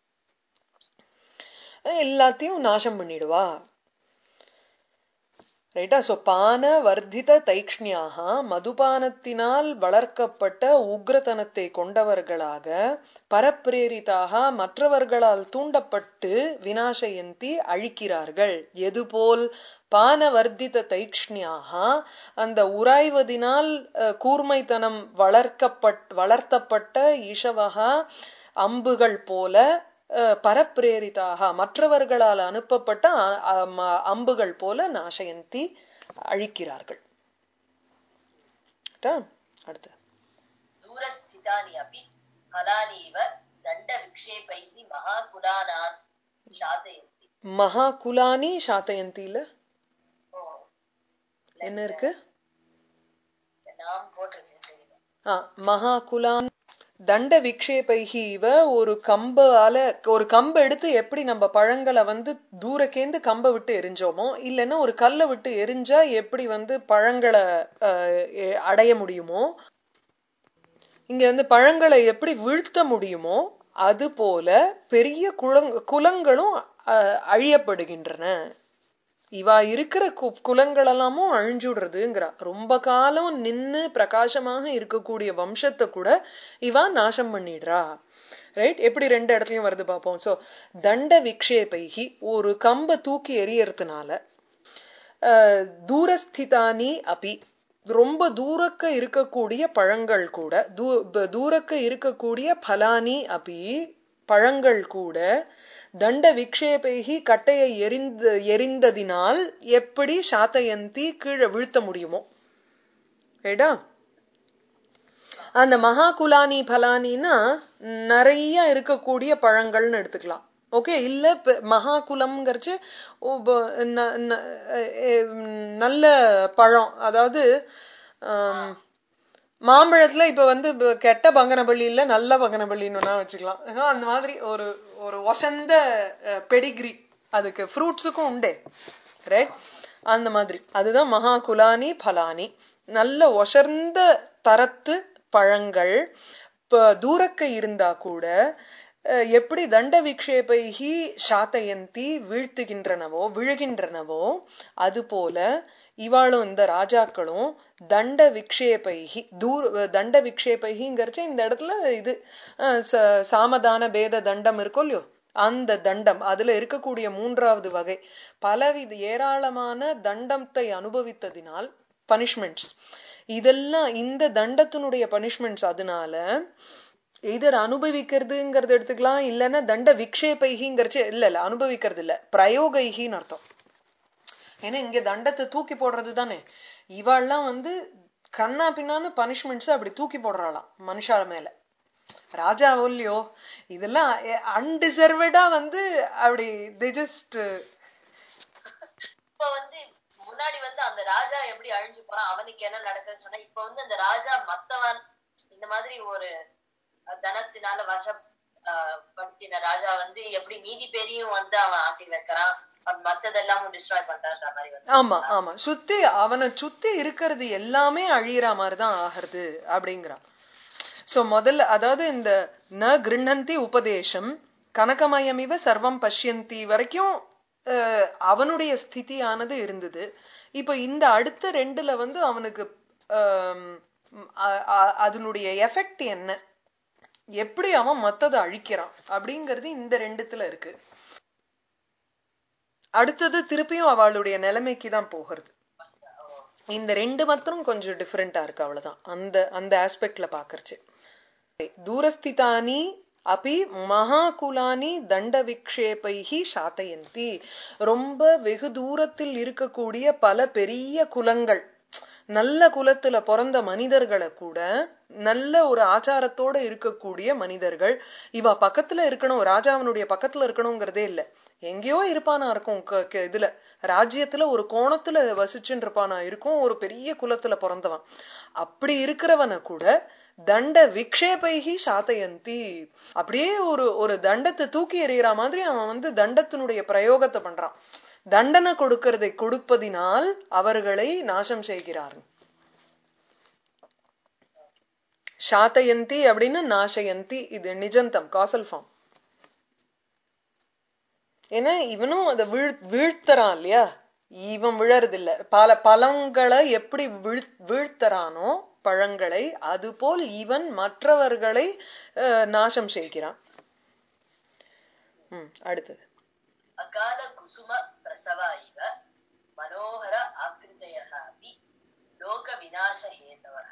எல்லாத்தையும் நாசம் பண்ணிடுவா. ரைட்டா. சோ பான வர்த்தித தைக்ஷ்ணியாக மதுபானத்தினால் வளர்க்கப்பட்ட உக்ரதனத்தை கொண்டவர்களாக பரப்பிரேரிதாக மற்றவர்களால் தூண்டப்பட்டு வினாசயந்தி அழிக்கிறார்கள். எதுபோல் பானவர்த்தித தைக்ஷ்ணியாக அந்த உராய்வதினால் கூர்மைத்தனம் வளர்க்கப்பட் வளர்த்தப்பட்ட இஷவகா அம்புகள் போல பரப்பிரேரிதாக மற்றவர்களால் அனுப்பப்பட்ட அம்புகள் போல நாசயந்தி அழிக்கிறார்கள். அடுத்து தூரஸ்திதானி அபி பலானீவ தண்ட விக்ஷேபைஹி மகாகுலானான் சாதயந்தி. மகாகுலானி சாதயந்தில என்ன இருக்கு? நாம் போட்டிருக்கேன். மகாகுலான் தண்ட விக்ஷேபைஹி இவ ஒரு கம்பால ஒரு கம்பை எடுத்து எப்படி நம்ம பழங்களை வந்து தூரக்கேந்து கம்பை விட்டு எரிஞ்சோமோ இல்லைன்னா ஒரு கல்லை விட்டு எரிஞ்சா எப்படி வந்து பழங்களை அடைய முடியுமோ, இங்க வந்து பழங்களை எப்படி வீழ்த்த முடியுமோ அது போல பெரிய குளங் குலங்களும் அழியப்படுகின்றன. இவா இருக்கிற குலங்கள் எல்லாமும் அழிஞ்சுடுறதுங்கிறா. ரொம்ப காலம் நின்னு பிரகாசமாக இருக்கக்கூடிய வம்சத்தை கூட இவா நாசம் பண்ணிடுறா. ரைட்? எப்படி ரெண்டு இடத்துலயும் வருது பார்ப்போம். சோ தண்ட விக்ஷேபைகி ஒரு கம்ப தூக்கி எரியறதுனால, தூரஸ்திதானி அபி ரொம்ப தூரக்க இருக்கக்கூடிய பழங்கள் கூட, தூரக்க இருக்கக்கூடிய பலானி அபி பழங்கள் கூட தண்ட விக்ஷேபைகி கட்டையை எரிந்து எரிந்ததினால் எப்படி சாத்தயந்தி கீழே வீழ்த்த முடியுமோ. ரைட்டா? அந்த மகாகுலானி பலானின்னா நிறைய இருக்கக்கூடிய பழங்கள்னு எடுத்துக்கலாம். ஓகே. இல்ல மகாகுலம்ங்கிறச்சு நல்ல பழம், அதாவது மாம்பழத்துல இப்ப வந்து கெட்ட பங்கனப்பள்ளி இல்ல நல்ல பங்கனப்பள்ளின்னு வச்சுக்கலாம். அந்த மாதிரி ஒரு ஒரு ஒசந்த பெடிகிரி அதுக்கு ஃப்ரூட்ஸுக்கும் உண்டே. ரைட்? அந்த மாதிரி அதுதான் மகாகுலானி பலானி. நல்ல ஒசர்ந்த தரத்து பழங்கள் தூரக்க இருந்தா கூட எப்படி தண்ட விக்ஷேபைஹி சாத்தயந்தி வீழ்த்துகின்றனவோ விழுகின்றனவோ அது போல இவாளும் இந்த ராஜாக்களும் தண்ட விக்ஷேபைஹி தூர தண்ட விக்ஷேபைஹிங்கிறச்ச இந்த இடத்துல இது சாமதான பேத தண்டம் இருக்கும் இல்லையோ, அந்த தண்டம் அதுல இருக்கக்கூடிய மூன்றாவது வகை பலவித ஏராளமான தண்டத்தை அனுபவித்ததினால் பனிஷ்மெண்ட்ஸ் இதெல்லாம் இந்த தண்டத்தினுடைய பனிஷ்மெண்ட்ஸ். அதனால இதர் அனுபவிக்கிறதுங்கிறது எடுத்துக்கலாம். இல்லைன்னா தண்ட விக்ஷேபைகிங்கிறச்சு இல்ல இல்ல அனுபவிக்கிறது இல்ல, பிரயோகைகின்னு அர்த்தம். ஏன்னா இங்க தண்டத்தை தூக்கி போடுறது தானே. இவாள்லாம் வந்து கண்ணா பின்னான்னு பனிஷ்மெண்ட்ஸ் அப்படி தூக்கி போடுறாளாம் மனுஷால மேல. ராஜாவோ இல்லையோ இதெல்லாம் அன்டிசர்வடா வந்து அப்படி they just இப்ப வந்து முன்னாடி வந்து அந்த ராஜா எப்படி அழிஞ்சு போறான், அவனுக்கு என்ன நடக்குதுன்னு சொன்னா, இப்ப வந்து அந்த ராஜா மத்தவன் இந்த மாதிரி ஒரு தனத்தினால வசப்படுத்தின ராஜா வந்து எப்படி மீதி பேரையும் வந்து அவன் ஆட்டி வைக்கிறான், மத்ததெல்லாம் டிஸ்ட்ராய் பண்றான்ற மாதிரி வந்து. ஆமா ஆமா சுத்தி அவனை சுத்தி இருக்கிறது எல்லாமே அழியிற மாதிரிதான் ஆகிறது அப்படிங்கிறான். சோ முதல்ல அதாவது இந்த ந கிருண்ணந்தி உபதேசம் கனகமயமிவ சர்வம் பஷ்யந்தி வரைக்கும் அவனுடைய ஸ்திதியானது இருந்தது. இப்ப இந்த அடுத்த ரெண்டுல வந்து அவனுக்கு அதனுடைய எஃபெக்ட் என்ன, எப்படி அவன் மத்ததை அழிக்கிறான் அப்படிங்கிறது இந்த ரெண்டுத்துல இருக்கு. அடுத்தது திருப்பியும் அவளுடைய நிலைமைக்கு தான் போகிறது. இந்த ரெண்டு மாத்திரம் கொஞ்சம் டிஃபரெண்டா இருக்கு, அவ்வளவுதான். அந்த அந்த ஆஸ்பெக்ட்ல பாக்குறச்சு தூரஸ்திதானி அபி மகாகுலானி தண்ட விக்ஷேபைஹி சாத்தயந்தி ரொம்ப வெகு தூரத்தில் இருக்கக்கூடிய பல பெரிய குலங்கள், நல்ல குலத்துல பிறந்த மனிதர்களை கூட, நல்ல ஒரு ஆச்சாரத்தோட இருக்கக்கூடிய மனிதர்கள் இவ பக்கத்துல இருக்கணும், ராஜாவனுடைய பக்கத்துல இருக்கணுங்கிறதே இல்ல, எங்கேயோ இருப்பானா இருக்கும், இதுல ராஜ்யத்துல ஒரு கோணத்துல வசிச்சுன்னு இருப்பானா இருக்கும், ஒரு பெரிய குலத்துல பிறந்தவன். அப்படி இருக்கிறவனை கூட தண்ட விக்ஷேபைஹி சாத்தயந்தி அப்படியே ஒரு ஒரு தண்டத்தை தூக்கி எறிகிற மாதிரி அவன் வந்து தண்டத்தினுடைய பிரயோகத்தை பண்றான். தண்டனை கொடுக்கறதை கொடுப்பதினால் அவர்களை நாசம் செய்கிறார். சாத்தயந்தி அப்படின்னு நாசயந்தி இது நிஜந்தம் காசல் ஃபார்ம். ஏன்னா இவனும் அதை வீழ் வீழ்த்தறான் இல்லையா, இவன் விழறது இல்ல. பல பழங்களை எப்படி வீழ் வீழ்த்தறானோ பழங்களை, அதுபோல் இவன் மற்றவர்களை அஹ், நாசம் செய்கிறான். ம் அடுத்தது. அகால குசும பிரசவா இவ மனோகர ஆக்ருதயः அபி லோக விநாச ஹேதவः.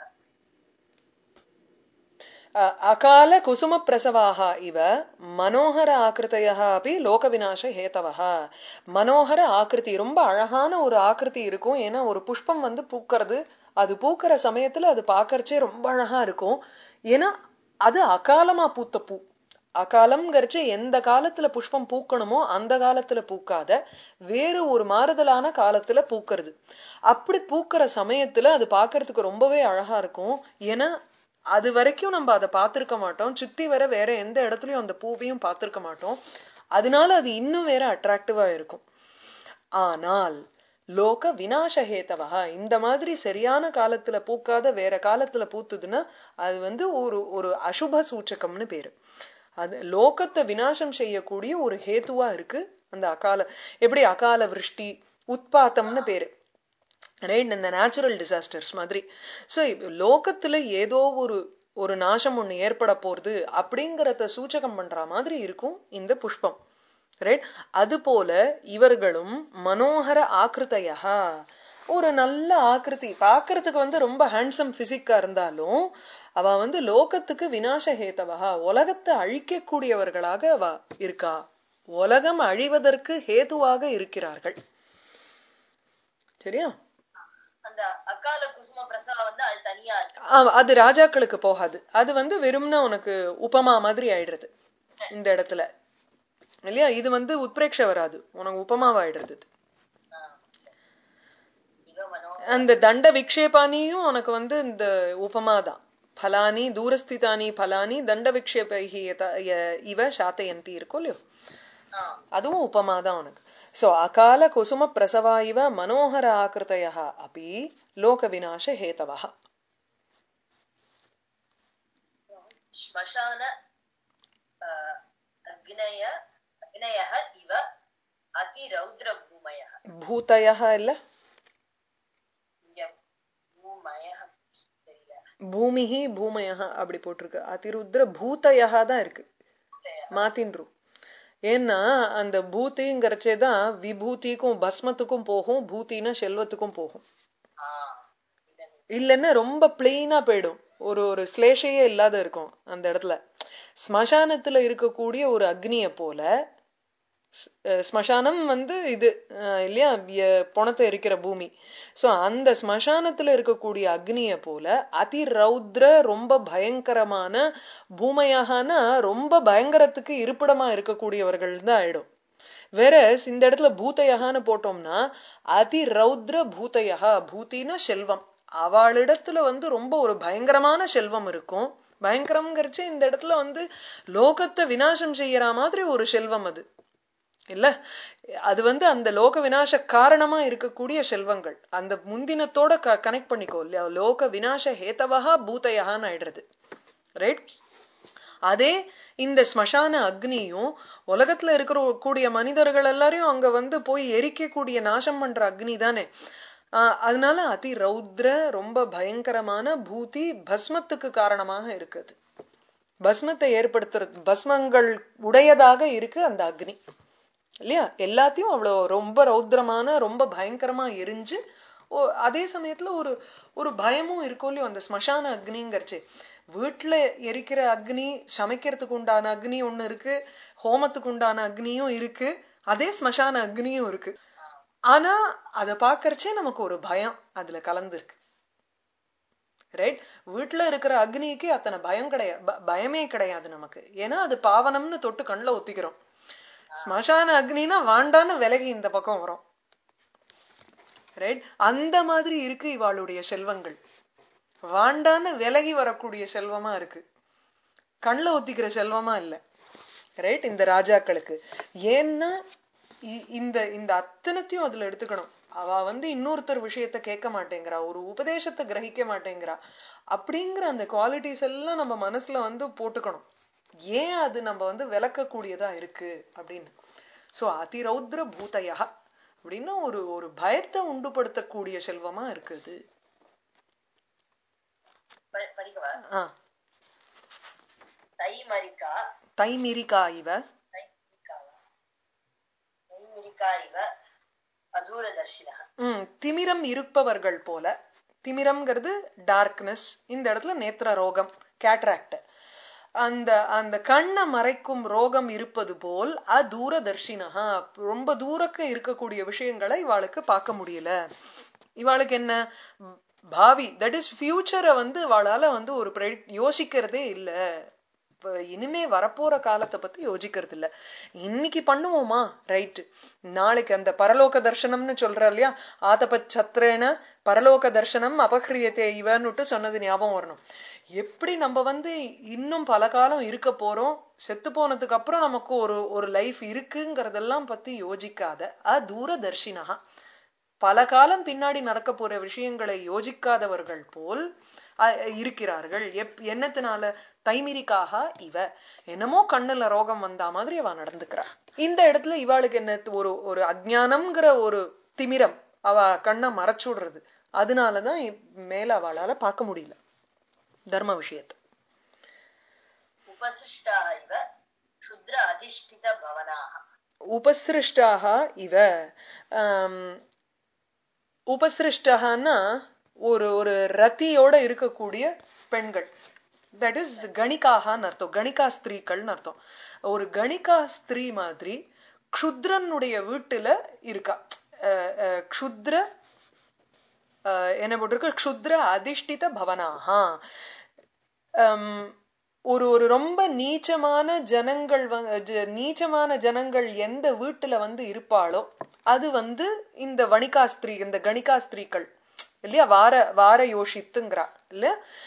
அஹ், அகால குசும பிரசவாக இவ மனோகர ஆக்கிருத்தையாக அப்படி லோக விநாச ஹேதவஹ. மனோகர ஆக்கிருதி, ரொம்ப அழகான ஒரு ஆக்கிருதி இருக்கும். ஏன்னா ஒரு புஷ்பம் வந்து பூக்கிறது, அது பூக்கிற சமயத்துல அது பார்க்கறச்சே ரொம்ப அழகா இருக்கும். ஏன்னா அது அகாலமா பூத்த பூ. அகாலம்ங்கிறச்சு எந்த காலத்துல புஷ்பம் பூக்கணுமோ அந்த காலத்துல பூக்காத வேறு ஒரு மாறுதலான காலத்துல பூக்கிறது. அப்படி பூக்கிற சமயத்துல அது பார்க்கறதுக்கு ரொம்பவே அழகா இருக்கும். ஏன்னா அது வரைக்கும் நம்ம அதை பார்த்திருக்க மாட்டோம், சுத்தி வர வேற எந்த இடத்துலயும் அந்த பூவையும் பார்த்திருக்க மாட்டோம். அதனால அது இன்னும் வேற அட்ராக்டிவா இருக்கும். ஆனால் லோக விநாசஹேதவா, இந்த மாதிரி சரியான காலத்துல பூக்காத வேற காலத்துல பூத்துதுன்னா அது வந்து ஒரு ஒரு அசுப சூச்சகம்னு பேரு. அது லோகத்தை விநாசம் செய்யக்கூடிய ஒரு ஹேத்துவா இருக்கு அந்த அகால. எப்படி அகால விருஷ்டி உத்பாத்தம்னு பேரு, ரைட்? இந்த நேச்சுரல் டிசாஸ்டர்ஸ் மாதிரி. சோ லோகத்துல ஏதோ ஒரு ஒரு நாசம் ஒண்ணு ஏற்பட போறது அப்படிங்கறத சூச்சகம் பண்ற மாதிரி இருக்கும் இந்த புஷ்பம், ரைட்? அது போல இவர்களும் மனோகர ஆக்கிருத்தையா, ஒரு நல்ல ஆக்கிருதி, பாக்குறதுக்கு வந்து ரொம்ப ஹேண்ட்ஸம் பிசிக்கா இருந்தாலும் அவ வந்து லோகத்துக்கு விநாச ஹேதவா, உலகத்தை அழிக்கக்கூடியவர்களாக அவ இருக்கா, உலகம் அழிவதற்கு ஹேதுவாக இருக்கிறார்கள். சரியா? அந்த அகால குசும பிரசவா வந்து அது தனியா இருக்கு. ஆமா, அது ராஜாக்களுக்கு போகாது. அது வந்து வெறும்னா உனக்கு உபமா மாதிரி ஆயிடுறது இந்த இடத்துல, இல்லையா? இது வந்து உத்பிரேக்ஷ வராது, உனக்கு உபமாவாயிடுறது. ஆஹ் இவ மனோகர அந்த தண்ட விக்ஷேபானியும் உனக்கு வந்து இந்த உபமாதான். பலானி தூரஸ்திதானி பலானி தண்ட விக்ஷேபைஹி யத- ய- இவ சாத்தயந்தி இருக்கும் இல்லையோ, ஆஹ் அதுவும் உபமாதான் உனக்கு. சோ அகால குசும பிரசவா இவ மனோகர ஆக்கிருத்தயः அப்படி லோக விநாச ஹேதவः. ஸ்மசான ஆஹ் அக்னய அக்னயः இவ அதி ரௌத்ர பூமயः. பூதயः இல்ல, இங்க பூமயः தெரியல. பூமிஹி பூமயः அப்படி போட்டிருக்கு. அதிருத்ர பூதயः தான் இருக்கு, மாத்தின்றும். ஏன்னா அந்த பூத்திங்கிறச்சேதான் விபூதிக்கும் பஸ்மத்துக்கும் போகும், பூத்தினா செல்வத்துக்கும் போகும். ஆஹ் இல்ல இல்லைன்னா ரொம்ப பிளெயினா போயிடும், ஒரு ஒரு ஸ்லேஷையே இல்லாத இருக்கும் அந்த இடத்துல. ஸ்மசானத்துல இருக்கக்கூடிய ஒரு அக்னிய போல, அஹ் ஸ்மசானம் வந்து இது அஹ் இல்லையா, எ- பொணத்தை எரிக்கிற பூமி. சோ அந்த ஸ்மசானத்துல இருக்கக்கூடிய அக்னிய போல அதி ரௌத்ர ரொம்ப பயங்கரமான பூமையாகனா ரொம்ப பயங்கரத்துக்கு இருப்பிடமா இருக்கக்கூடியவர்கள் தான் ஆயிடும். வேற இந்த இடத்துல பூத்தையகான்னு போட்டோம்னா அதி ரௌத்ர பூத்தையகா, பூத்தினா செல்வம், அவளிடத்துல வந்து ரொம்ப ஒரு பயங்கரமான செல்வம் இருக்கும். பயங்கரம்ங்கிறச்சு இந்த இடத்துல வந்து லோகத்தை விநாசம் செய்யற மாதிரி ஒரு செல்வம் அது இல்ல. அது வந்து அந்த லோக விநாச காரணமா இருக்கக்கூடிய செல்வங்கள். அந்த முந்தினத்தோட கனெக்ட் பண்ணிக்கோ இல்லையா, லோக விநாச ஹேதவஹா பூதயகான்னு ஆயிடுறது, ரைட்? அதே இந்த ஸ்மசான அக்னியும் உலகத்துல இருக்கிற கூடிய மனிதர்கள் எல்லாரையும் அங்க வந்து போய் எரிக்கக்கூடிய நாசம் பண்ற அக்னி தானே. ஆஹ் அதனால அதி ரௌத்ர ரொம்ப பயங்கரமான பூதி பஸ்மத்துக்கு காரணமாக இருக்குது, பஸ்மத்தை ஏற்படுத்துறது, பஸ்மங்கள் உடையதாக இருக்கு அந்த அக்னி இல்லையா. எல்லாத்தையும் அவ்வளவு ரொம்ப ரௌத்ரமான ரொம்ப பயங்கரமா எரிஞ்சு, ஓ- அதே சமயத்துல ஒரு ஒரு பயமும் இருக்கும் இல்லையோ அந்த ஸ்மசான அக்னிங்கிறச்சு. வீட்டுல எரிக்கிற அக்னி, சமைக்கிறதுக்கு உண்டான அக்னி ஒண்ணு இருக்கு, ஹோமத்துக்கு உண்டான அக்னியும் இருக்கு, அதே ஸ்மசான அக்னியும் இருக்கு. ஆனா அதை பாக்கறச்சே நமக்கு ஒரு பயம் அதுல கலந்துருக்கு, ரைட்? வீட்டுல இருக்கிற அக்னிக்கு அத்தனை பயம் கிடையாது, ப- பயமே கிடையாது நமக்கு. ஏன்னா அது பாவனம்னு தொட்டு கண்ணுல ஒத்திக்கிறோம். ஸ்மசான அக்னினா வாண்டான்னு விலகி இந்த பக்கம் வரும், ரைட்? அந்த மாதிரி இருக்கு இவாளுடைய செல்வங்கள், வாண்டான்னு விலகி வரக்கூடிய செல்வமா இருக்கு, கண்ணுல ஒத்திக்கிற செல்வமா இல்ல, ரைட்? இந்த ராஜாக்களுக்கு. ஏன்னா இ- இந்த இந்த அத்தனத்தையும் அதுல எடுத்துக்கணும். அவ வந்து இன்னொருத்தர் விஷயத்த கேட்க மாட்டேங்கிறா, ஒரு உபதேசத்தை கிரகிக்க மாட்டேங்கிறா, அப்படிங்கிற அந்த குவாலிட்டிஸ் எல்லாம் நம்ம மனசுல வந்து போட்டுக்கணும். ஏன் அது நம்ம வந்து விளக்கக்கூடியதா இருக்கு அப்படின்னு. சோ அதிரௌத்ர பூதயா, அப்படின்னு ஒரு ஒரு பயத்தை உண்டுபடுத்தக்கூடிய செல்வமா இருக்குது. ப- படிக்கவா? ஆ தைமரிகா தைமிரிகா இவ தைமிரிகாவா? தைமிரிகா இவ அதூரதர்ஷினः. ம் திமிரம் இருப்பவர்கள் போல. திமிரம்ங்கிறது டார்க்னஸ், இந்த இடத்துல நேத்திர ரோகம், கேட்ராக்ட். அந்த அந்த கண்ணை மறைக்கும் ரோகம் இருப்பது போல் அதூரதர்ஷினஹா, ரொம்ப தூரக்க இருக்கக்கூடிய விஷயங்களை இவாளுக்கு பார்க்க முடியல. இவாளுக்கு என்ன பாவி, தட் இஸ் ஃபியூச்சரை வந்து இவாளால வந்து ஒரு predict- யோசிக்கிறதே இல்ல. இப்ப இனிமே வரப்போற காலத்தை பத்தி யோசிக்கிறது இல்ல. இன்னைக்கு பண்ணுவோமா, ரைட், நாளைக்கு அந்த பரலோக தர்சனம்னு சொல்ற இல்லையா, ஆதப சத்ரேன பரலோக தர்சனம் அபஹ்ரியத்தே இவன்னுட்டு சொன்னது ஞாபகம் வரணும். எப்படி நம்ம வந்து இன்னும் பல காலம் இருக்க போறோம், செத்து போனதுக்கு அப்புறம் நமக்கு ஒரு ஒரு லைஃப் இருக்குங்கிறதெல்லாம் பத்தி யோசிக்காத அதூரதர்ஷினஹா, பல காலம் பின்னாடி நடக்க போற விஷயங்களை யோசிக்காதவர்கள் போல் அஹ், இருக்கிறார்கள். எப் என்னத்தினால? தைமிரிக்காக இவ, என்னமோ கண்ணுல ரோகம் வந்தா மாதிரி அவ நடந்துக்கிறா. இந்த இடத்துல இவாளுக்கு என்ன, ஒரு ஒரு அஜ்ஞானம்ங்கிற ஒரு திமிரம் அவ கண்ணை மறைச்சுடுறது. அதனாலதான் இ- மேல அவளால பார்க்க முடியல தர்ம விஷயத்தை. உபசிஷ்டாः இவ க்ஷுத்ர அதிஷ்டித பவனாः. உபசிருஷ்டாக இவ, ஆம், உபசிருஷ்டகன்னா ஒரு ஒரு ரத்தியோட இருக்கக்கூடிய பெண்கள், தட் இஸ் கணிகான்னு அர்த்தம், கணிகா ஸ்திரீக்கள்னு அர்த்தம். ஒரு கணிகா ஸ்திரீ மாதிரி க்ஷுத்ரனுடைய வீட்டுல இருக்கா. அஹ், அஹ், க்ஷுத்ர அஹ், என்ன போட்டிருக்கு, க்ஷுத்ர அதிஷ்டித பவனாஹா. ஹம், ஒரு ஒரு ரொம்ப நீச்சமான ஜனங்கள் வந்து ஜ- நீச்சமான ஜனங்கள் எந்த வீட்டுல வந்து இருப்பாளோ அது வந்து இந்த வணிகாஸ்திரி, இந்த கணிகாஸ்திரீக்கள் இல்லையா, வார வார யோசித்துங்கிறா இல்ல.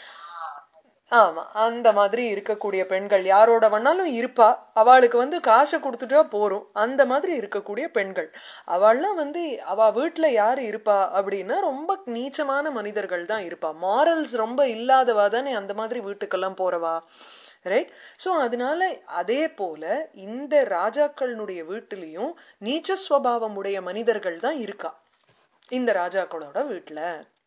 ஆமா, அந்த மாதிரி இருக்கக்கூடிய பெண்கள் யாரோட வேணாலும் இருப்பா, அவளுக்கு வந்து காசை கொடுத்துட்டா போறோம், அந்த மாதிரி இருக்கக்கூடிய பெண்கள். அவள்லாம் வந்து அவ வீட்டுல யாரு இருப்பா அப்படின்னா ரொம்ப நீச்சமான மனிதர்கள் தான் இருப்பா. மாரல்ஸ் ரொம்ப இல்லாதவா தானே அந்த மாதிரி வீட்டுக்கெல்லாம் போறவா, ரைட்? சோ அதனால அதே போல இந்த ராஜாக்களுடைய வீட்டிலையும் நீச்ச ஸ்வபாவம் உடைய மனிதர்கள் தான் இருக்கா இந்த ராஜாக்களோட வீட்டுல.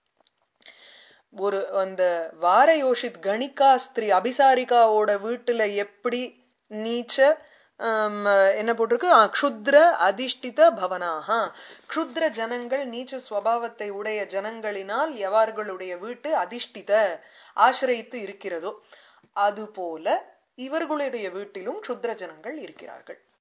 ஒரு அந்த வார யோஷித் கணிகா ஸ்திரீ அபிசாரிகாவோட வீட்டுல எப்படி நீச்ச, ஆம், என்ன போட்டிருக்கு, ஆ, க்ஷுத்ர அதிஷ்டித பவனாஹா, க்ஷுத்ர ஜனங்கள் நீச்ச ஸ்வபாவத்தை உடைய ஜனங்களினால் எவர்களுடைய வீட்டு அதிஷ்டித ஆசிரயித்து இருக்கிறதோ அதுபோல இவர்களுடைய வீட்டிலும் க்ஷுத்ர ஜனங்கள் இருக்கிறார்கள்.